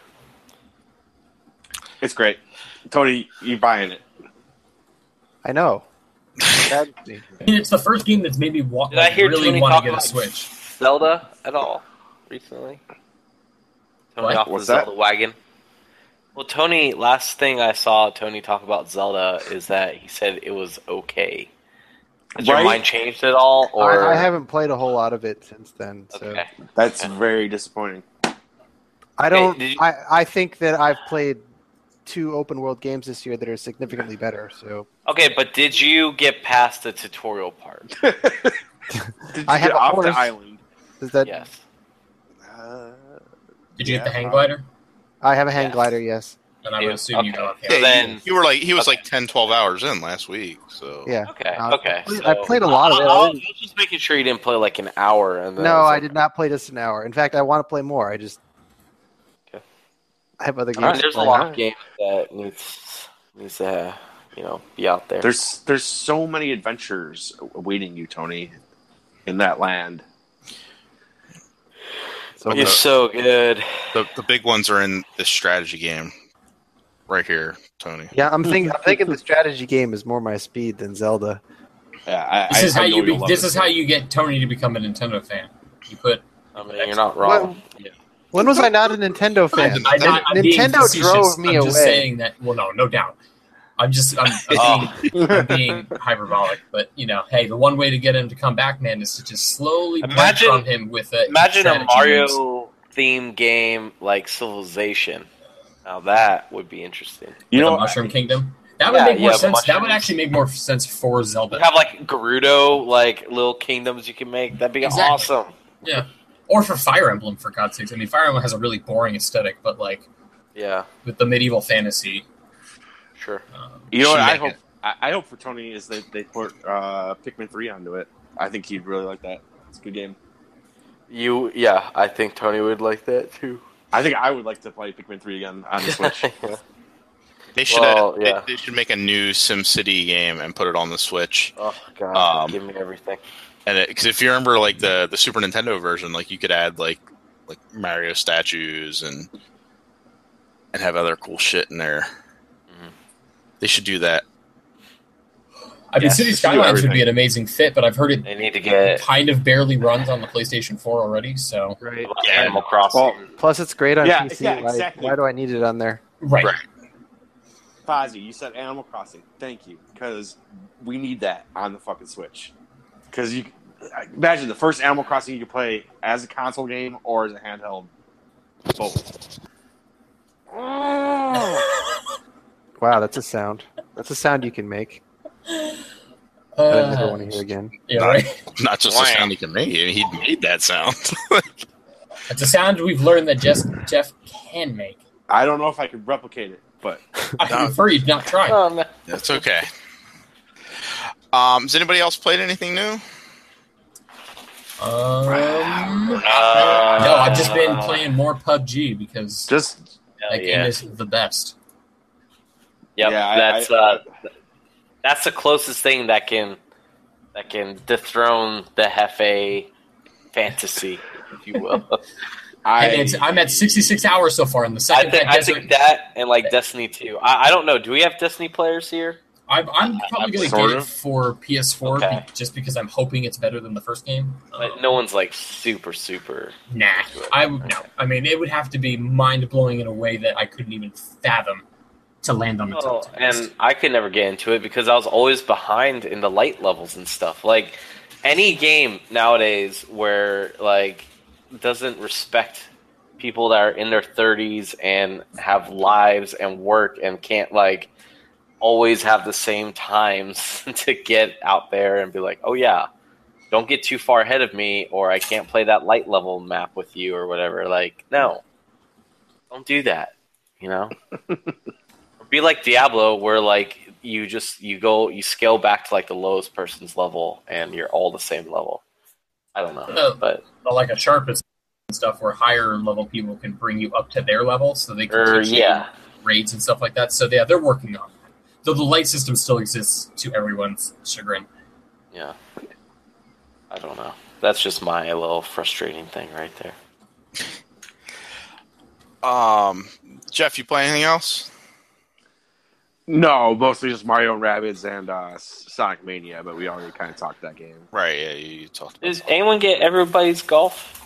It's great. Tony, you buying it? I know. It's the first game that's made me really want to get a Switch. Zelda at all recently? Tony off the Zelda wagon. Well, Tony, last thing I saw Tony talk about Zelda is that he said it was okay. Has your mind changed at all? Or I haven't played a whole lot of it since then. So. Okay. That's very disappointing. I think that I've played 2 open world games this year that are significantly better. So. Okay, but did you get past the tutorial part? I have off the island. Is that yes? Did you get the hang glider? I have a hang glider, yes. then I would assume you got. So then he was like 10, 12 hours in last week. So Yeah. Okay. I played a lot of it. I was just making sure you didn't play like an hour. And then No, I did not play just an hour. In fact, I want to play more. I have other games. There's a lot of games that needs to be out there. There's so many adventures awaiting you, Tony, in that land. It's so good. the big ones are in this strategy game right here, Tony. Yeah, I'm thinking the strategy game is more my speed than Zelda. Yeah, This is how you get Tony to become a Nintendo fan. You put. I mean, you're not wrong. When was I not a Nintendo fan? I'm being Nintendo facetious. drove me I'm just away. saying that. Well, no doubt. I'm being hyperbolic, but hey, the one way to get him to come back, man, is to just slowly from him with it. Imagine a Mario themed game like Civilization. Now that would be interesting. Mushroom Kingdom. That would make more sense. That would actually make more sense for Zelda. You have like Gerudo, like little kingdoms you can make. That'd be awesome. Yeah. Or for Fire Emblem, for God's sakes. I mean, Fire Emblem has a really boring aesthetic, but with the medieval fantasy. Sure. What I hope for Tony is that they put Pikmin 3 onto it. I think he'd really like that. It's a good game. I think Tony would like that too. I think I would like to play Pikmin 3 again on the Switch. They should they should make a new SimCity game and put it on the Switch. Oh God, give me everything. And because if you remember, like the Super Nintendo version, like you could add like Mario statues and have other cool shit in there. Mm-hmm. They should do that. I mean, City Skylines would be an amazing fit, but I've heard it. They need to get kind of barely runs on the PlayStation 4 already. So right. Animal Crossing. Well, plus, it's great on PC. Yeah, exactly. Why do I need it on there? Right. Fozzie, you said Animal Crossing. Thank you, because we need that on the fucking Switch. Because you imagine the first Animal Crossing you could play as a console game or as a handheld. Both. Wow, that's a sound. That's a sound you can make. I never want to hear again. Yeah, right. Not just a sound he can make. He made that sound. It's a sound we've learned that Jeff can make. I don't know if I could replicate it, but I prefer you not try. Oh, no. That's okay. Has anybody else played anything new? No, I've just been playing more PUBG because that game is the best. Yep, that's the closest thing that can dethrone the Hefe fantasy, if you will. I'm at 66 hours so far in the second. I think that and like Destiny 2. I don't know. Do we have Destiny players here? I'm probably going to get it for PS4 just because I'm hoping it's better than the first game. But no one's like super. Nah, no. I mean, it would have to be mind blowing in a way that I couldn't even fathom to land on the top. And I could never get into it because I was always behind in the light levels and stuff. Like any game nowadays where like doesn't respect people that are in their 30s and have lives and work and can't like always have the same times to get out there and be like, oh yeah, don't get too far ahead of me or I can't play that light level map with you or whatever. Like, no, don't do that, you know? Be like Diablo where like you scale back to like the lowest person's level and you're all the same level. I don't know. But like a Sharp and stuff where higher level people can bring you up to their level so they can raids and stuff like that. So yeah, they're working on that. Though the light system still exists to everyone's chagrin. Yeah. I don't know. That's just my little frustrating thing right there. Jeff, you play anything else? No, mostly just Mario and Rabbids and Sonic Mania, but we already kind of talked that game. Right, yeah, you talked about Does anyone get everybody's golf?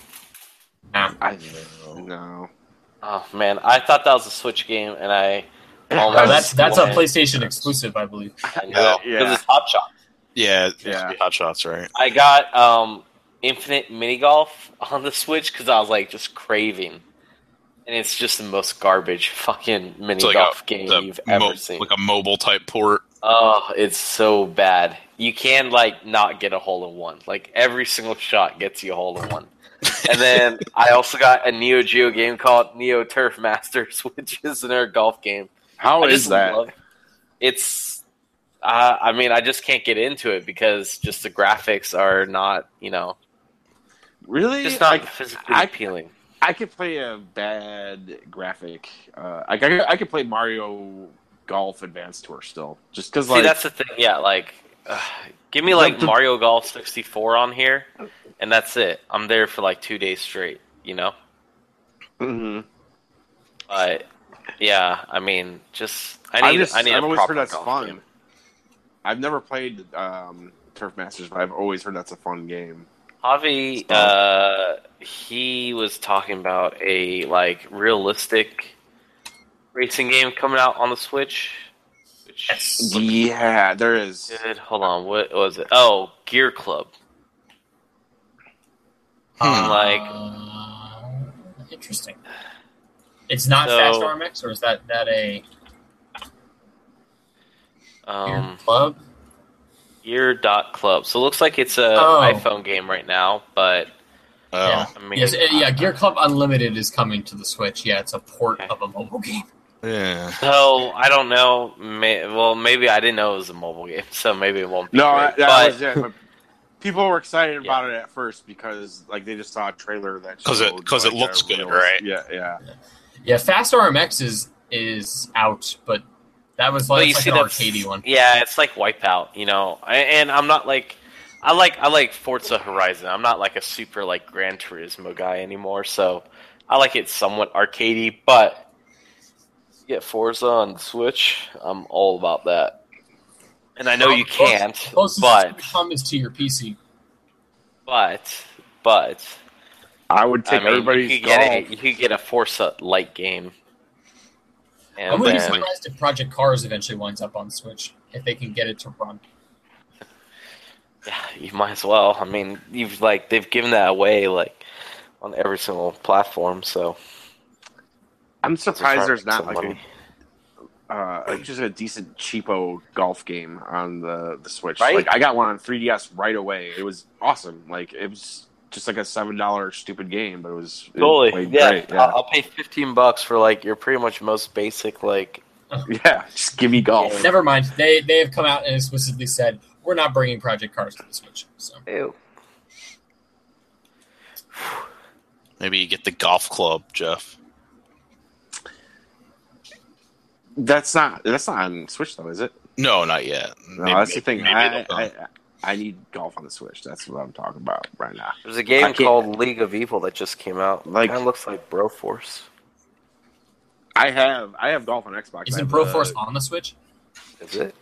No. Oh, man. I thought that was a Switch game, and I almost that's a PlayStation exclusive, I believe. I know. Because it's Hot Shots. Yeah. Hot Shots, right. I got Infinite Mini Golf on the Switch because I was, like, just craving. And it's just the most garbage fucking mini golf game you've ever seen. Like a mobile type port. Oh, it's so bad. You can like not get a hole in one. Like every single shot gets you a hole in one. And then I also got a Neo Geo game called Neo Turf Masters, which is another golf game. How I is just that? It's. I mean, I just can't get into it because just the graphics are not, Really? just not physically appealing. I could play a bad graphic. I could play Mario Golf Advanced Tour still, just because. See, that's the thing. Yeah, give me Mario Golf 64 on here, and that's it. I'm there for 2 days straight. Mm-hmm. But yeah, I mean, I need I've a always proper heard that's golf fun. game. I've never played Turf Masters, but I've always heard that's a fun game. Javi, he was talking about a realistic racing game coming out on the Switch. Which Yeah, there is. good. Hold on, what was it? Oh, Gear Club. Interesting. It's not So- Fast RMX, or is that a club? Gear.club. So it looks like it's a iPhone game right now, but Yeah. I mean, Yes, Gear Club Unlimited is coming to the Switch. Yeah, it's a port of a mobile game. Yeah. so I don't know. Maybe I didn't know it was a mobile game, so maybe it won't be. No, great. that but was it. But people were excited about it at first because they just saw a trailer that Because it looks good, right? Yeah. Yeah, Fast RMX is out, but that was But you like see an that's- arcadey one. Yeah, it's like Wipeout, And I'm not I like Forza Horizon. I'm not a super Gran Turismo guy anymore, so I like it somewhat arcadey. But you get Forza on the Switch, I'm all about that. And I know you can't, Closest but come is to your PC. but I would take I mean, everybody's you could get a Forza light game. I And wouldn't be then, surprised if Project Cars eventually winds up on Switch if they can get it to run. yeah, you might as well. I mean, they've given that away on every single platform, so I'm surprised there's not some money. just a decent cheapo golf game on the Switch. Right? I got one on 3DS right away. It was awesome. It was just a $7 stupid game, but it Totally, played yeah. great. Yeah. I'll pay $15 for your pretty much most basic Yeah, just give me golf. Never mind. They have come out and explicitly said we're not bringing Project Cars to the Switch. So Ew. Maybe you get the golf club, Jeff. That's not on Switch though, is it? No, not yet. No, that's the thing. maybe it'll come. I need golf on the Switch. That's what I'm talking about right now. There's a I game can't- called League of Evil that just came out. Like- Kind of looks like Broforce. I have golf on Xbox. I isn't have Broforce on the Switch? Is it?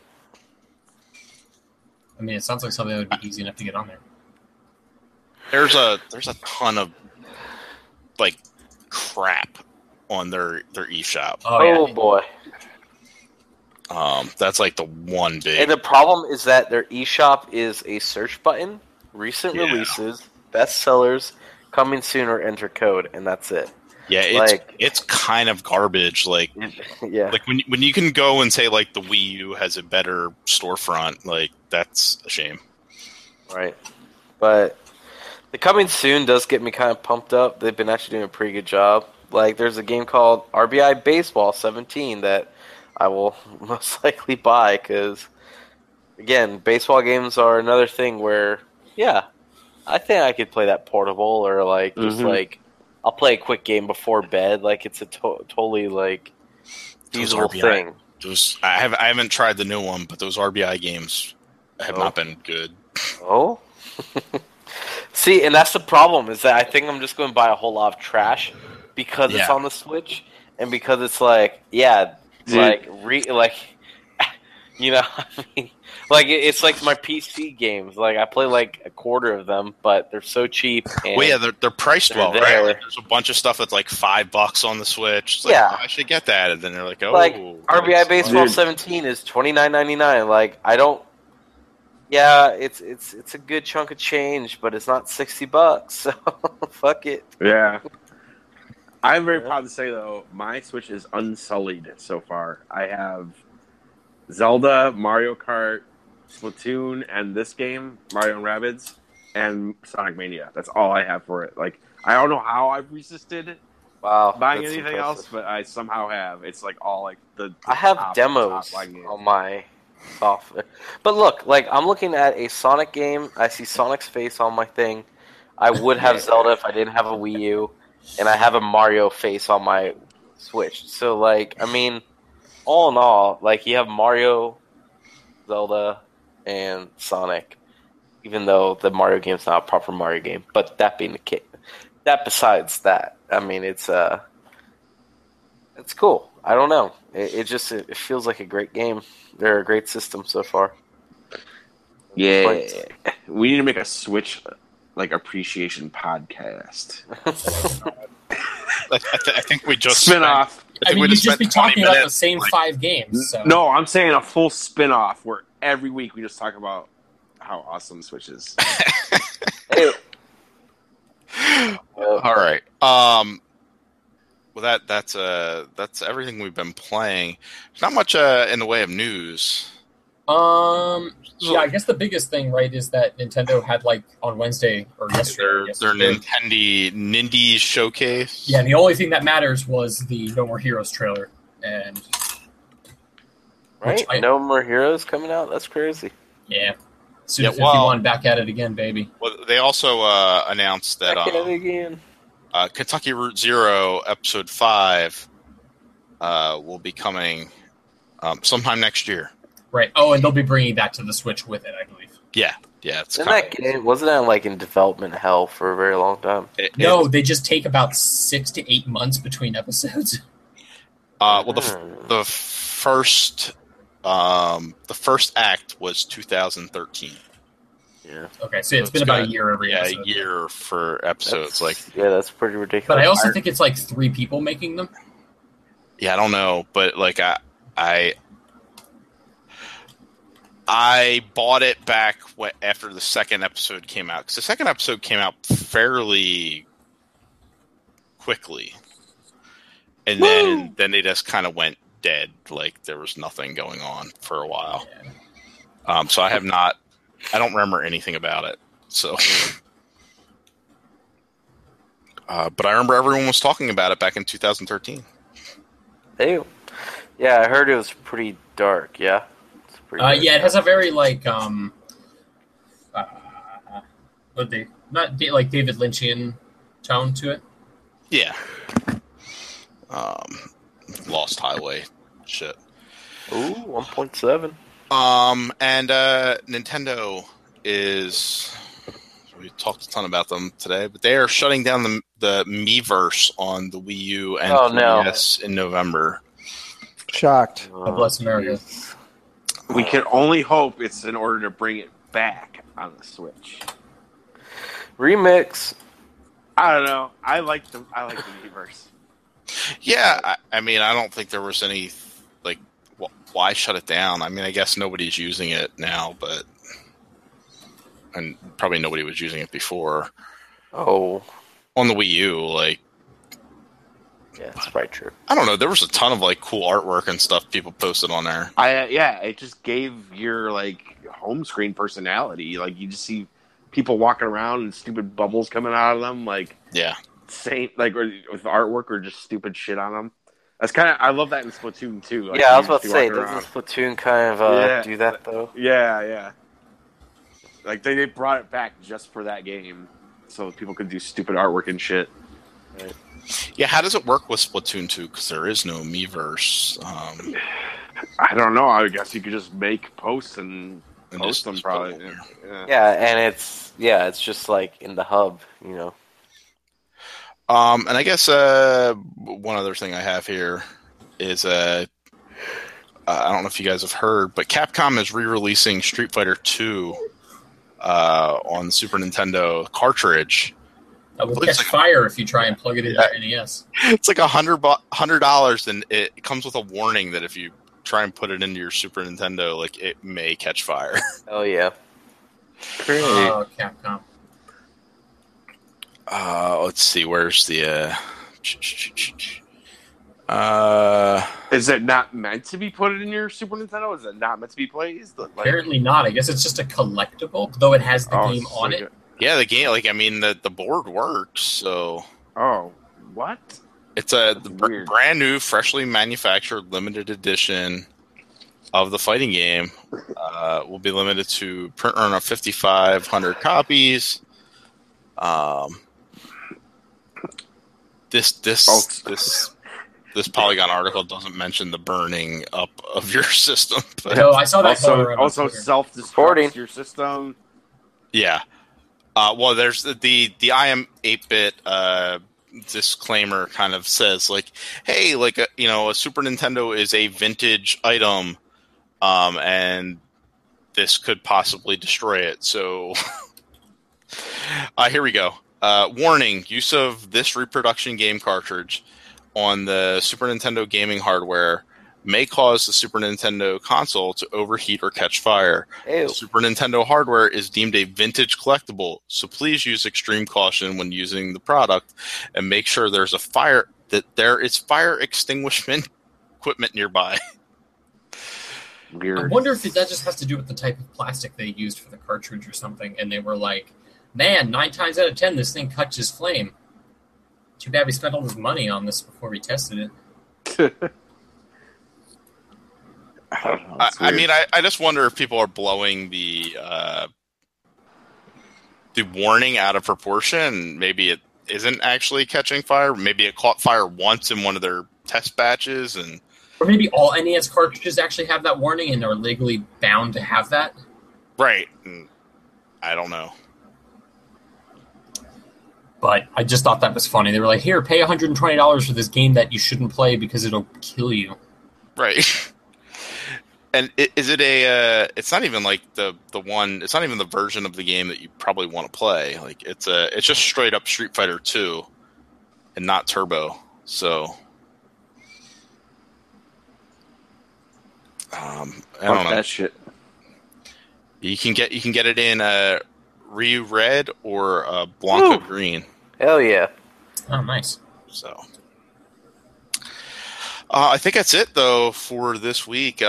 I mean, it sounds like something that would be easy enough to get on there. There's a ton of crap on their eShop. Oh, Yeah. boy. That's the one big. And the problem is that their eShop is a search button, recent Yeah. releases, bestsellers, coming soon or enter code, and that's it. Yeah, it's kind of garbage. Yeah. When you can go and say the Wii U has a better storefront, that's a shame. Right. But the coming soon does get me kind of pumped up. They've been actually doing a pretty good job. There's a game called RBI Baseball 17 that I will most likely buy because, again, baseball games are another thing where, yeah, I think I could play that portable or I'll play a quick game before bed. It's a totally feasible RBI thing. I haven't tried the new one, but those RBI games have not been good. Oh? See, and that's the problem, is that I think I'm just going to buy a whole lot of trash because it's Yeah. on the Switch, and because it's it's like my PC games. I play a quarter of them, but they're so cheap. And Well, yeah, they're priced they're well, there. right? There's a bunch of stuff that's $5 on the Switch. It's Yeah. I should get that, and then they're like, oh, RBI Baseball Dude. 17 is $29.99. I don't. Yeah, it's a good chunk of change, but it's not $60. So fuck it. Yeah. I'm very proud to say though, my Switch is unsullied so far. I have Zelda, Mario Kart, Splatoon, and this game, Mario and Rabbids, and Sonic Mania. That's all I have for it. Like, I don't know how I've resisted Wow, buying that's anything impressive. else, but I somehow have. It's like all like the I have top demos line games. on my software. But look, like I'm looking at a Sonic game. I see Sonic's face on my thing. I would have Yeah. Zelda if I didn't have a Wii U, and I have a Mario face on my Switch. So like, I mean, all in all, like you have Mario, Zelda, and Sonic. Even though the Mario game's not a proper Mario game, but that being the case, besides that, I mean, it's cool. I don't know. It feels like a great game. They're a great system so far. Yeah, we need to make a Switch like appreciation podcast. I think we just Spin off. I mean, we you'd just spent be 20 talking about the minutes, same like- 5 games. So. No, I'm saying a full spin off where every week we just talk about how awesome Switch is. Hey, All right. Well, that's everything we've been playing. There's not much in the way of news. Yeah, I guess the biggest thing, right, is that Nintendo had like on Wednesday or yesterday. Their Nindy showcase. Yeah, the only thing that matters was the No More Heroes trailer, and right? I- No More Heroes coming out? That's crazy. yeah, Suda Yeah, 51 well- back at it again, baby. Well, they also announced that Back at it again. Kentucky Route Zero Episode 5 will be coming sometime next year. Right. Oh, and they'll be bringing that to the Switch with it, I believe. Yeah, it's Isn't kind that game, wasn't that like in development hell for a very long time? No, they just take about 6 to 8 months between episodes. Well, the first act was 2013. Yeah. Okay, so it's So been it's about got- a year every Yeah, episode. a year for episodes. That's pretty ridiculous. But I also think it's like 3 people making them. Yeah, I don't know, but like I bought it back after the second episode came out, because the second episode came out fairly quickly, and then they just kind of went dead. Like there was nothing going on for a while. So I don't remember anything about it. So, but I remember everyone was talking about it back in 2013. Ew. Yeah, I heard it was pretty dark. Yeah. It's pretty dark. Yeah, it has a very like like David Lynchian tone to it. Yeah. Lost Highway shit. Ooh, 1.7. And Nintendo is. We talked a ton about them today, but they are shutting down the Miiverse on the Wii U and Oh, no. 3DS in November. Shocked. God bless America. We can only hope it's in order to bring it back on the Switch. Remix. I don't know. I like the Miiverse. Yeah, I mean, I don't think there was any like, why shut it down? I mean, I guess nobody's using it now, and probably nobody was using it before Oh. on the Wii U. Like, Yeah, that's probably true. I don't know. There was a ton of like cool artwork and stuff people posted on there. It just gave your like home screen personality. Like you just see people walking around and stupid bubbles coming out of them, like Yeah. same like or with artwork or just stupid shit on them. That's kind of I love that in Splatoon too. Like, Yeah, I was you about to just say, walking doesn't around. Splatoon kind of Yeah. do that though? Yeah. Like they brought it back just for that game, so people could do stupid artwork and shit. Yeah, how does it work with Splatoon 2? Because there is no Miiverse. I don't know. I guess you could just make posts and And post just them put probably. it on Yeah. Yeah, and it's just like in the hub, you know. And I guess one other thing I have here is I don't know if you guys have heard, but Capcom is re-releasing Street Fighter 2 on the Super Nintendo cartridge. That will Looks catch like- fire if you try and plug it into your NES. It's like $100, and it comes with a warning that if you try and put it into your Super Nintendo, like it may catch fire. Oh yeah. Oh, Capcom. Let's see, where's the Is it not meant to be put in your Super Nintendo? Is it not meant to be played? Like, Apparently not. I guess it's just a collectible, though it has the game on it. Yeah, the game. Like, I mean, the board works. So Oh, what? it's a That's weird. brand new, freshly manufactured, limited edition of the fighting game. Will be limited to print run of 5,500 copies. This Polygon article doesn't mention the burning up of your system. But No, I saw that going around on Also Twitter. self-destructs your system. yeah. Well, there's the IM 8-bit disclaimer kind of says like, hey, like a Super Nintendo is a vintage item, and this could possibly destroy it. So here we go. Warning: use of this reproduction game cartridge on the Super Nintendo gaming hardware may cause the Super Nintendo console to overheat or catch fire. Ew. Super Nintendo hardware is deemed a vintage collectible, so please use extreme caution when using the product, and make sure there is fire extinguishment equipment nearby. I Weird. wonder if that just has to do with the type of plastic they used for the cartridge or something, and they were like, man, 9 times out of 10, this thing catches flame. Too bad we spent all this money on this before we tested it. I don't know. It's I weird. mean, I just wonder if people are blowing the warning out of proportion. Maybe it isn't actually catching fire. Maybe it caught fire once in one of their test batches, and Or maybe all NES cartridges actually have that warning and are legally bound to have that. right. I don't know. But I just thought that was funny. They were like, here, pay $120 for this game that you shouldn't play because it'll kill you. Right. And is it a? It's not even like the one. It's not even the version of the game that you probably want to play. Like it's just straight up Street Fighter 2, and not Turbo. So, I don't know. That shit. You can get it in Ryu Red or Blanca Green. Hell yeah. Oh, nice. So, I think that's it though for this week.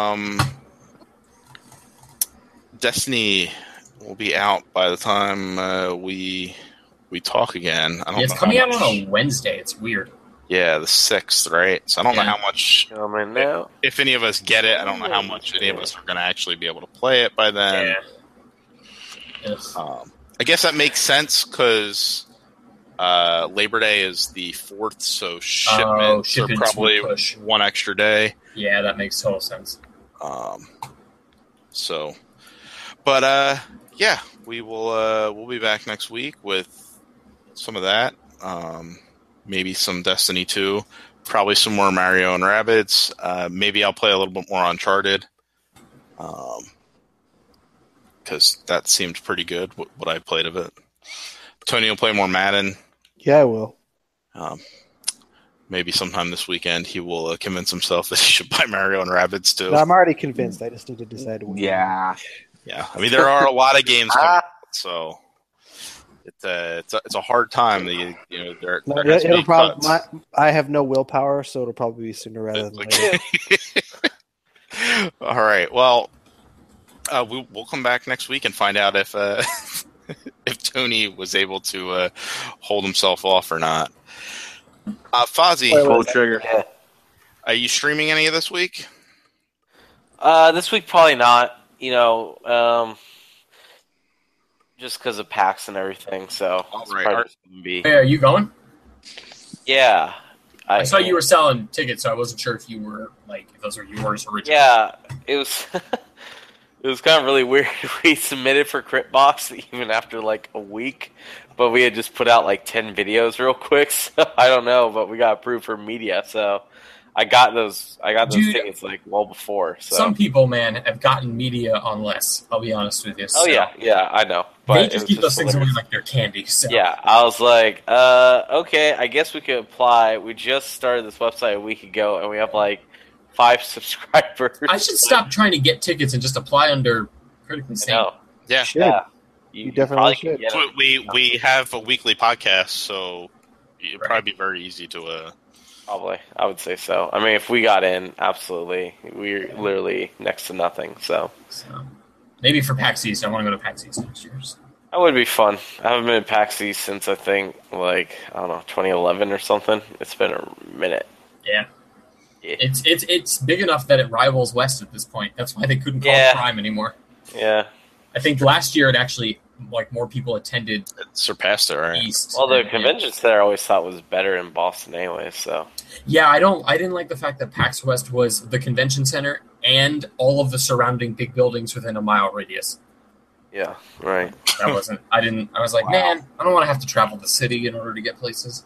Destiny will be out by the time we talk again. I don't Yeah, it's know coming how out much- on a Wednesday. It's weird. Yeah, the 6th, right? So I don't know Yeah. how much. Coming now. If any of us get it, I don't know how much any of us are going to actually be able to play it by then. Yes. I guess that makes sense because Labor Day is the 4th, so shipments are shipments probably will push. one extra day. Yeah, that makes total sense. So, but yeah, we'll be back next week with some of that. Maybe some Destiny 2, probably some more Mario and Rabbids. Maybe I'll play a little bit more Uncharted. Because that seemed pretty good, what I played of it. Tony will play more Madden. Yeah, I will. Maybe sometime this weekend he will convince himself that he should buy Mario and Rabbids too. No, I'm already convinced. I just need to decide when. Yeah. Yeah, I mean there are a lot of games coming out, so it's a hard time. There No, has to be it'll probably. cuts. I have no willpower, so it'll probably be sooner rather than later. All right. Well, we'll come back next week and find out if if Tony was able to hold himself off or not. Fozzie, Pull trigger. Yeah. are you streaming any of this week? This week probably not. Just because of PAX and everything. So All it's right. probably just gonna be. Hey, are you going? Yeah. I saw you were selling tickets, so I wasn't sure if you were if those were yours originally. Yeah, it was. It was kind of really weird. We submitted for Critbox even after like a week, but we had just put out like 10 videos real quick. So I don't know, but we got approved for media. So I got those Dude, tickets like well before. So Some people, man, have gotten media on less. I'll be honest with you. oh So yeah, I know. they But it just was keep those things away hilarious. like they're candy. So. Yeah, I was like, okay, I guess we could apply. We just started this website a week ago, and we have like 5 subscribers. I should stop trying to get tickets and just apply under Critically I Sane. know. Yeah. Should. Yeah, You definitely probably should. can get 'em. We have a weekly podcast, so it'd probably be very easy to. Probably, I would say so. I mean, if we got in, absolutely, we're literally next to nothing. So So maybe for PAX East, I want to go to PAX East next year. So. That would be fun. I haven't been to PAX East since I think, 2011 or something. It's been a minute. Yeah. Yeah. It's big enough that it rivals West at this point. That's why they couldn't call Yeah. it Prime anymore. Yeah. I think last year it actually more people attended It surpassed it, right? East. Well, the And- convention center I always thought was better in Boston anyway, so. Yeah, I didn't like the fact that PAX West was the convention center and all of the surrounding big buildings within a mile radius. Yeah, right. I was like, Wow. man, I don't want to have to travel the city in order to get places.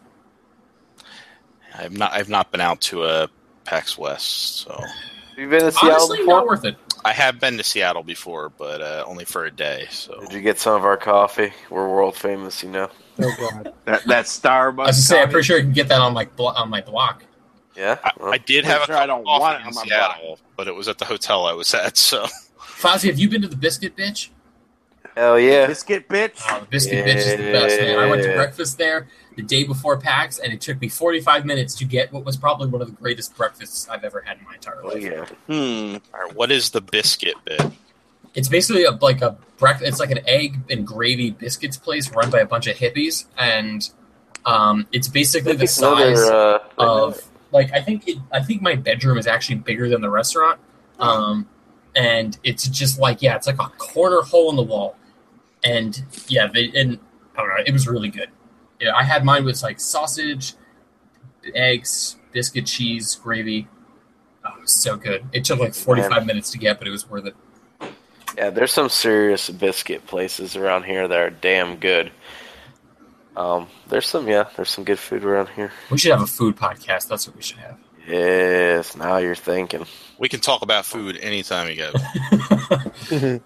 I've not been out to a PAX West, so Have you been to Seattle Honestly, before? not worth it. I have been to Seattle before, but only for a day. So Did you get some of our coffee? We're world famous, you know. Oh god. That Starbucks. I was to say, I'm coffee? pretty sure I can get that on my block. Yeah? Well, I did have a sure I cup don't of coffee want it in on my Seattle, but it was at the hotel I was at. So Fozzie, have you been to the Biscuit Bitch? hell yeah. Biscuit bitch. Oh, the Biscuit Bitch is the best, man. I went to Yeah. breakfast there the day before PAX, and it took me 45 minutes to get what was probably one of the greatest breakfasts I've ever had in my entire Oh, life. yeah. all right, what is the biscuit bit? It's basically it's like an egg and gravy biscuits place run by a bunch of hippies, and it's basically the size of I think my bedroom is actually bigger than the restaurant, and it's just it's like a corner hole in the wall, and I don't know, it was really good. Yeah, I had mine with like sausage, eggs, biscuit, cheese, gravy. Oh, it was so good. It took like 45 minutes to get, but it was worth it. Yeah, there's some serious biscuit places around here that are damn good. There's some good food around here. We should have a food podcast. That's what we should have. Yes, now you're thinking. We can talk about food anytime you go.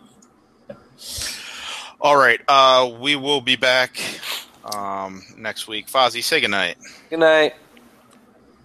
All right, we will be back next week. Fozzie, say goodnight. Good night.